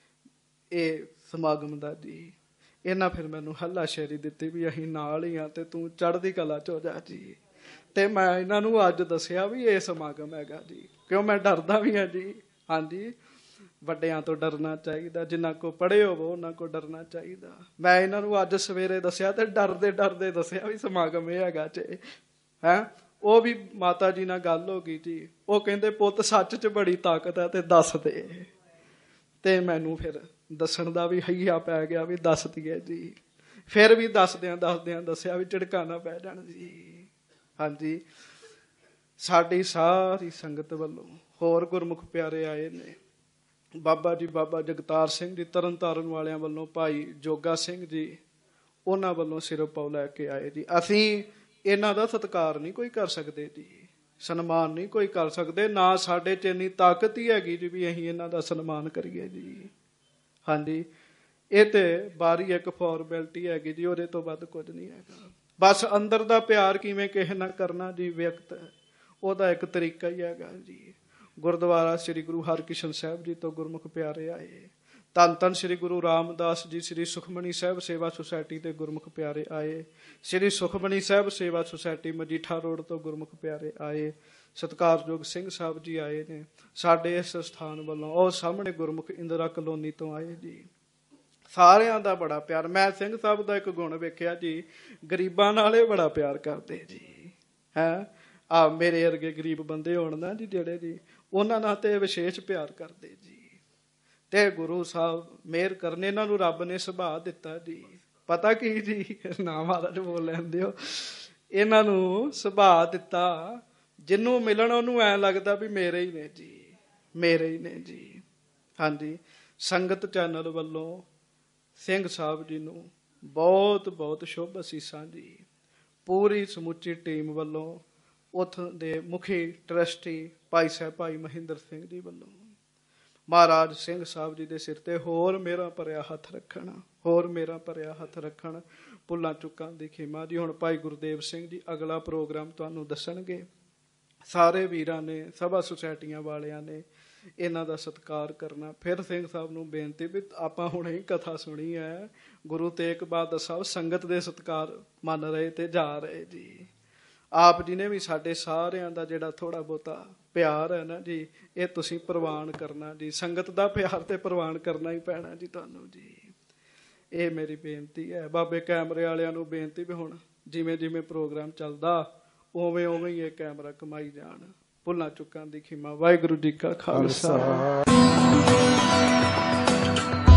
A: ਇਹ ਸਮਾਗਮ ਦਾ ਜੀ। ਇਹਨਾਂ ਫਿਰ ਮੈਨੂੰ ਹੱਲਾਸ਼ੇਰੀ ਦਿੱਤੀ ਵੀ ਅਸੀਂ ਨਾਲ ਹੀ ਹਾਂ ਤੇ ਤੂੰ ਚੜ੍ਹਦੀ ਕਲਾ ਚ ਹੋ ਜਾ ਜੀ। ਤੇ ਮੈਂ ਇਹਨਾਂ ਨੂੰ ਅੱਜ ਦੱਸਿਆ ਵੀ ਇਹ ਸਮਾਗਮ ਹੈਗਾ ਜੀ, ਕਿਉਂ ਮੈਂ ਡਰਦਾ ਵੀ ਹਾਂ ਜੀ। ਹਾਂਜੀ, ਵੱਡਿਆਂ ਤੋਂ ਡਰਨਾ ਚਾਹੀਦਾ, ਜਿਨ੍ਹਾਂ ਕੋ ਪੜ੍ਹੇ ਹੋਵੋ ਉਹਨਾਂ ਕੋ ਡਰਨਾ ਚਾਹੀਦਾ। ਮੈਂ ਇਹਨਾਂ ਨੂੰ ਅੱਜ ਸਵੇਰੇ ਦੱਸਿਆ ਤੇ ਡਰਦੇ ਡਰਦੇ ਦੱਸਿਆ ਵੀ ਸਮਾਗਮ ਇਹ ਹੈਗਾ ਚ ਹੈ। ਉਹ ਵੀ ਮਾਤਾ ਜੀ ਨਾਲ ਗੱਲ ਹੋ ਗਈ ਜੀ। ਉਹ ਕਹਿੰਦੇ ਪੁੱਤ ਸੱਚ 'ਚ ਬੜੀ ਤਾਕਤ ਹੈ ਤੇ ਦੱਸ ਦੇ। ਤੇ ਮੈਨੂੰ ਫਿਰ ਦੱਸਣ ਦਾ ਵੀ ਹਈਆ ਪੈ ਗਿਆ ਵੀ ਦੱਸ ਦਈਏ ਜੀ। ਫਿਰ ਵੀ ਦੱਸਦਿਆਂ ਦੱਸਦਿਆਂ ਦੱਸਿਆ ਵੀ ਝਿੜਕਾਣਾ ਪੈ ਜਾਣਾ ਜੀ। ਹਾਂਜੀ, ਸਾਡੀ ਸਾਰੀ ਸੰਗਤ ਵੱਲੋਂ ਹੋਰ ਗੁਰਮੁਖ ਪਿਆਰੇ ਆਏ ਨੇ। ਬਾਬਾ ਜੀ ਬਾਬਾ ਜਗਤਾਰ ਸਿੰਘ ਜੀ ਤਰਨ ਤਾਰਨ ਵਾਲਿਆਂ ਵੱਲੋਂ, ਭਾਈ ਜੋਗਾ ਸਿੰਘ ਜੀ ਉਹਨਾਂ ਵੱਲੋਂ ਸਿਰੋਪਾਓ ਲੈ ਕੇ ਆਏ ਜੀ। ਅਸੀਂ ਇਹਨਾਂ ਦਾ ਸਤਿਕਾਰ ਨਹੀਂ ਕੋਈ ਕਰ ਸਕਦੇ ਜੀ, ਸਨਮਾਨ ਨਹੀਂ ਕੋਈ ਕਰ ਸਕਦੇ, ਨਾ ਸਾਡੇ 'ਚ ਇੰਨੀ ਤਾਕਤ ਹੀ ਹੈਗੀ ਜੀ ਵੀ ਅਸੀਂ ਇਹਨਾਂ ਦਾ ਸਨਮਾਨ ਕਰੀਏ ਜੀ। ਹਾਂਜੀ, ਇਹ ਤੇ ਬਾਰੀ ਇੱਕ ਫਾਰਮੈਲਿਟੀ ਹੈਗੀ ਜੀ, ਉਹਦੇ ਤੋਂ ਵੱਧ ਕੁਝ ਨਹੀਂ ਹੈਗਾ। ਬਸ ਅੰਦਰ ਦਾ ਪਿਆਰ ਕਿਵੇਂ ਕਿਸੇ ਨਾਲ ਕਰਨਾ ਜੀ ਵਿਅਕਤ, ਉਹਦਾ ਇੱਕ ਤਰੀਕਾ ਹੀ ਹੈਗਾ ਜੀ। ਗੁਰਦੁਆਰਾ ਸ੍ਰੀ ਗੁਰੂ ਹਰਕ੍ਰਿਸ਼ਨ ਸਾਹਿਬ ਜੀ ਤੋਂ ਗੁਰਮੁਖ ਪਿਆਰੇ ਆਏ। ਧੰਨ ਧੰਨ ਸ੍ਰੀ ਗੁਰੂ ਰਾਮਦਾਸ ਜੀ ਸ੍ਰੀ ਸੁਖਮਣੀ ਸਾਹਿਬ ਸੇਵਾ ਸੁਸਾਇਟੀ ਦੇ ਗੁਰਮੁਖ ਪਿਆਰੇ ਆਏ। ਸ੍ਰੀ ਸੁਖਮਣੀ ਸਾਹਿਬ ਸੇਵਾ ਸੁਸਾਇਟੀ ਮਜੀਠਾ ਰੋਡ ਤੋਂ ਗੁਰਮੁਖ ਪਿਆਰੇ ਆਏ। ਸਤਿਕਾਰਯੋਗ ਸਿੰਘ ਸਾਹਿਬ ਜੀ ਆਏ ਨੇ ਸਾਡੇ ਇਸ ਸਥਾਨ ਵੱਲੋਂ। ਉਹ ਸਾਹਮਣੇ ਗੁਰਮੁਖ ਇੰਦਰਾ ਕਲੋਨੀ ਤੋਂ ਆਏ ਜੀ। ਸਾਰਿਆਂ ਦਾ ਬੜਾ ਪਿਆਰ। ਮੈਂ ਸਿੰਘ ਸਾਹਿਬ ਦਾ ਇੱਕ ਗੁਣ ਵੇਖਿਆ ਜੀ, ਗਰੀਬਾਂ ਨਾਲ ਇਹ ਬੜਾ ਪਿਆਰ ਕਰਦੇ ਜੀ। ਹੈ ਆ ਮੇਰੇ ਵਰਗੇ ਗਰੀਬ ਬੰਦੇ ਹੋਣ ਨਾ ਜੀ ਜਿਹੜੇ ਜੀ, ਉਹਨਾਂ ਨਾਲ ਤੇ ਵਿਸ਼ੇਸ਼ ਪਿਆਰ ਕਰਦੇ ਜੀ। ਤੇ ਗੁਰੂ ਸਾਹਿਬ ਮਿਹਰ ਕਰਨੇ, ਇਹਨਾਂ ਨੂੰ ਰੱਬ ਨੇ ਸੁਭਾਅ ਦਿੱਤਾ ਜੀ। ਪਤਾ ਕੀ ਜੀ, ਨਾ ਮਹਾਰਾਜ ਬੋਲ ਲੈਂਦੇ ਹੋ, ਇਹਨਾਂ ਨੂੰ ਸੁਭਾਅ ਦਿੱਤਾ ਜਿਹਨੂੰ ਮਿਲਣ ਉਹਨੂੰ ਐਂ ਲੱਗਦਾ ਵੀ ਮੇਰੇ ਹੀ ਨੇ ਜੀ, ਮੇਰੇ ਹੀ ਨੇ ਜੀ। ਹਾਂਜੀ, ਸੰਗਤ ਚੈਨਲ ਵੱਲੋਂ ਸਿੰਘ ਸਾਹਿਬ ਜੀ ਨੂੰ ਬਹੁਤ ਬਹੁਤ ਸ਼ੁਭ ਅਸੀਸਾਂ ਜੀ। ਪੂਰੀ ਸਮੁੱਚੀ ਟੀਮ ਵੱਲੋਂ, ਉੱਥੋਂ ਦੇ ਮੁਖੀ ਟਰਸਟੀ ਭਾਈ ਸਾਹਿਬ ਭਾਈ ਮਹਿੰਦਰ ਸਿੰਘ ਜੀ ਵੱਲੋਂ ਮਹਾਰਾਜ ਸਿੰਘ ਸਾਹਿਬ ਜੀ ਦੇ ਸਿਰ ਤੇ ਹੋਰ ਮੇਰਾ ਭਰਿਆ ਹੱਥ ਰੱਖਣ, ਹੋਰ ਮੇਰਾ ਭਰਿਆ ਹੱਥ ਰੱਖਣ। ਭੁੱਲਾਂ ਚੁੱਕਾਂ ਦੀ ਖਿਮਾ ਜੀ। ਹੁਣ ਭਾਈ ਗੁਰਦੇਵ ਸਿੰਘ ਜੀ ਅਗਲਾ ਪ੍ਰੋਗਰਾਮ ਤੁਹਾਨੂੰ ਦੱਸਣਗੇ। ਸਾਰੇ ਵੀਰਾਂ ਨੇ, ਸਭਾ ਸੁਸਾਇਟੀਆਂ ਵਾਲਿਆਂ ਨੇ ਇਹਨਾਂ ਦਾ ਸਤਿਕਾਰ ਕਰਨਾ। ਫਿਰ ਸਿੰਘ ਸਾਹਿਬ ਨੂੰ ਬੇਨਤੀ ਵੀ ਆਪਾਂ ਹੁਣੇ ਹੀ ਕਥਾ ਸੁਣੀ ਹੈ, ਗੁਰੂ ਤੇਗ ਬਹਾਦਰ ਸਾਹਿਬ ਸੰਗਤ ਦੇ ਸਤਿਕਾਰ ਮੰਨ ਰਹੇ ਤੇ ਜਾ ਰਹੇ ਜੀ। ਆਪ ਜੀ ਨੇ ਵੀ ਸਾਡੇ ਸਾਰਿਆਂ ਦਾ ਜਿਹੜਾ ਥੋੜ੍ਹਾ ਬਹੁਤਾ ਪਿਆਰ ਹੈ ਨਾ ਜੀ, ਇਹ ਤੁਸੀਂ ਪ੍ਰਵਾਨ ਕਰਨਾ ਜੀ। ਸੰਗਤ ਦਾ ਪਿਆਰ ਤੇ ਪ੍ਰਵਾਨ ਕਰਨਾ ਹੀ ਪੈਣਾ ਜੀ ਤੁਹਾਨੂੰ ਜੀ। ਇਹ ਮੇਰੀ ਬੇਨਤੀ ਹੈ। ਬਾਬੇ ਕੈਮਰੇ ਵਾਲਿਆਂ ਨੂੰ ਬੇਨਤੀ ਵੀ ਹੁਣ ਜਿਵੇਂ ਜਿਵੇਂ ਪ੍ਰੋਗਰਾਮ ਚੱਲਦਾ ਉਵੇਂ ਉਵੇਂ ਹੀ ਇਹ ਕੈਮਰਾ ਕਮਾਈ ਜਾਣ। ਭੁੱਲਾਂ ਚੁੱਕਾਂ ਦੀ ਖਿਮਾ। ਵਾਹਿਗੁਰੂ ਜੀ ਕਾ ਖਾਲਸਾ।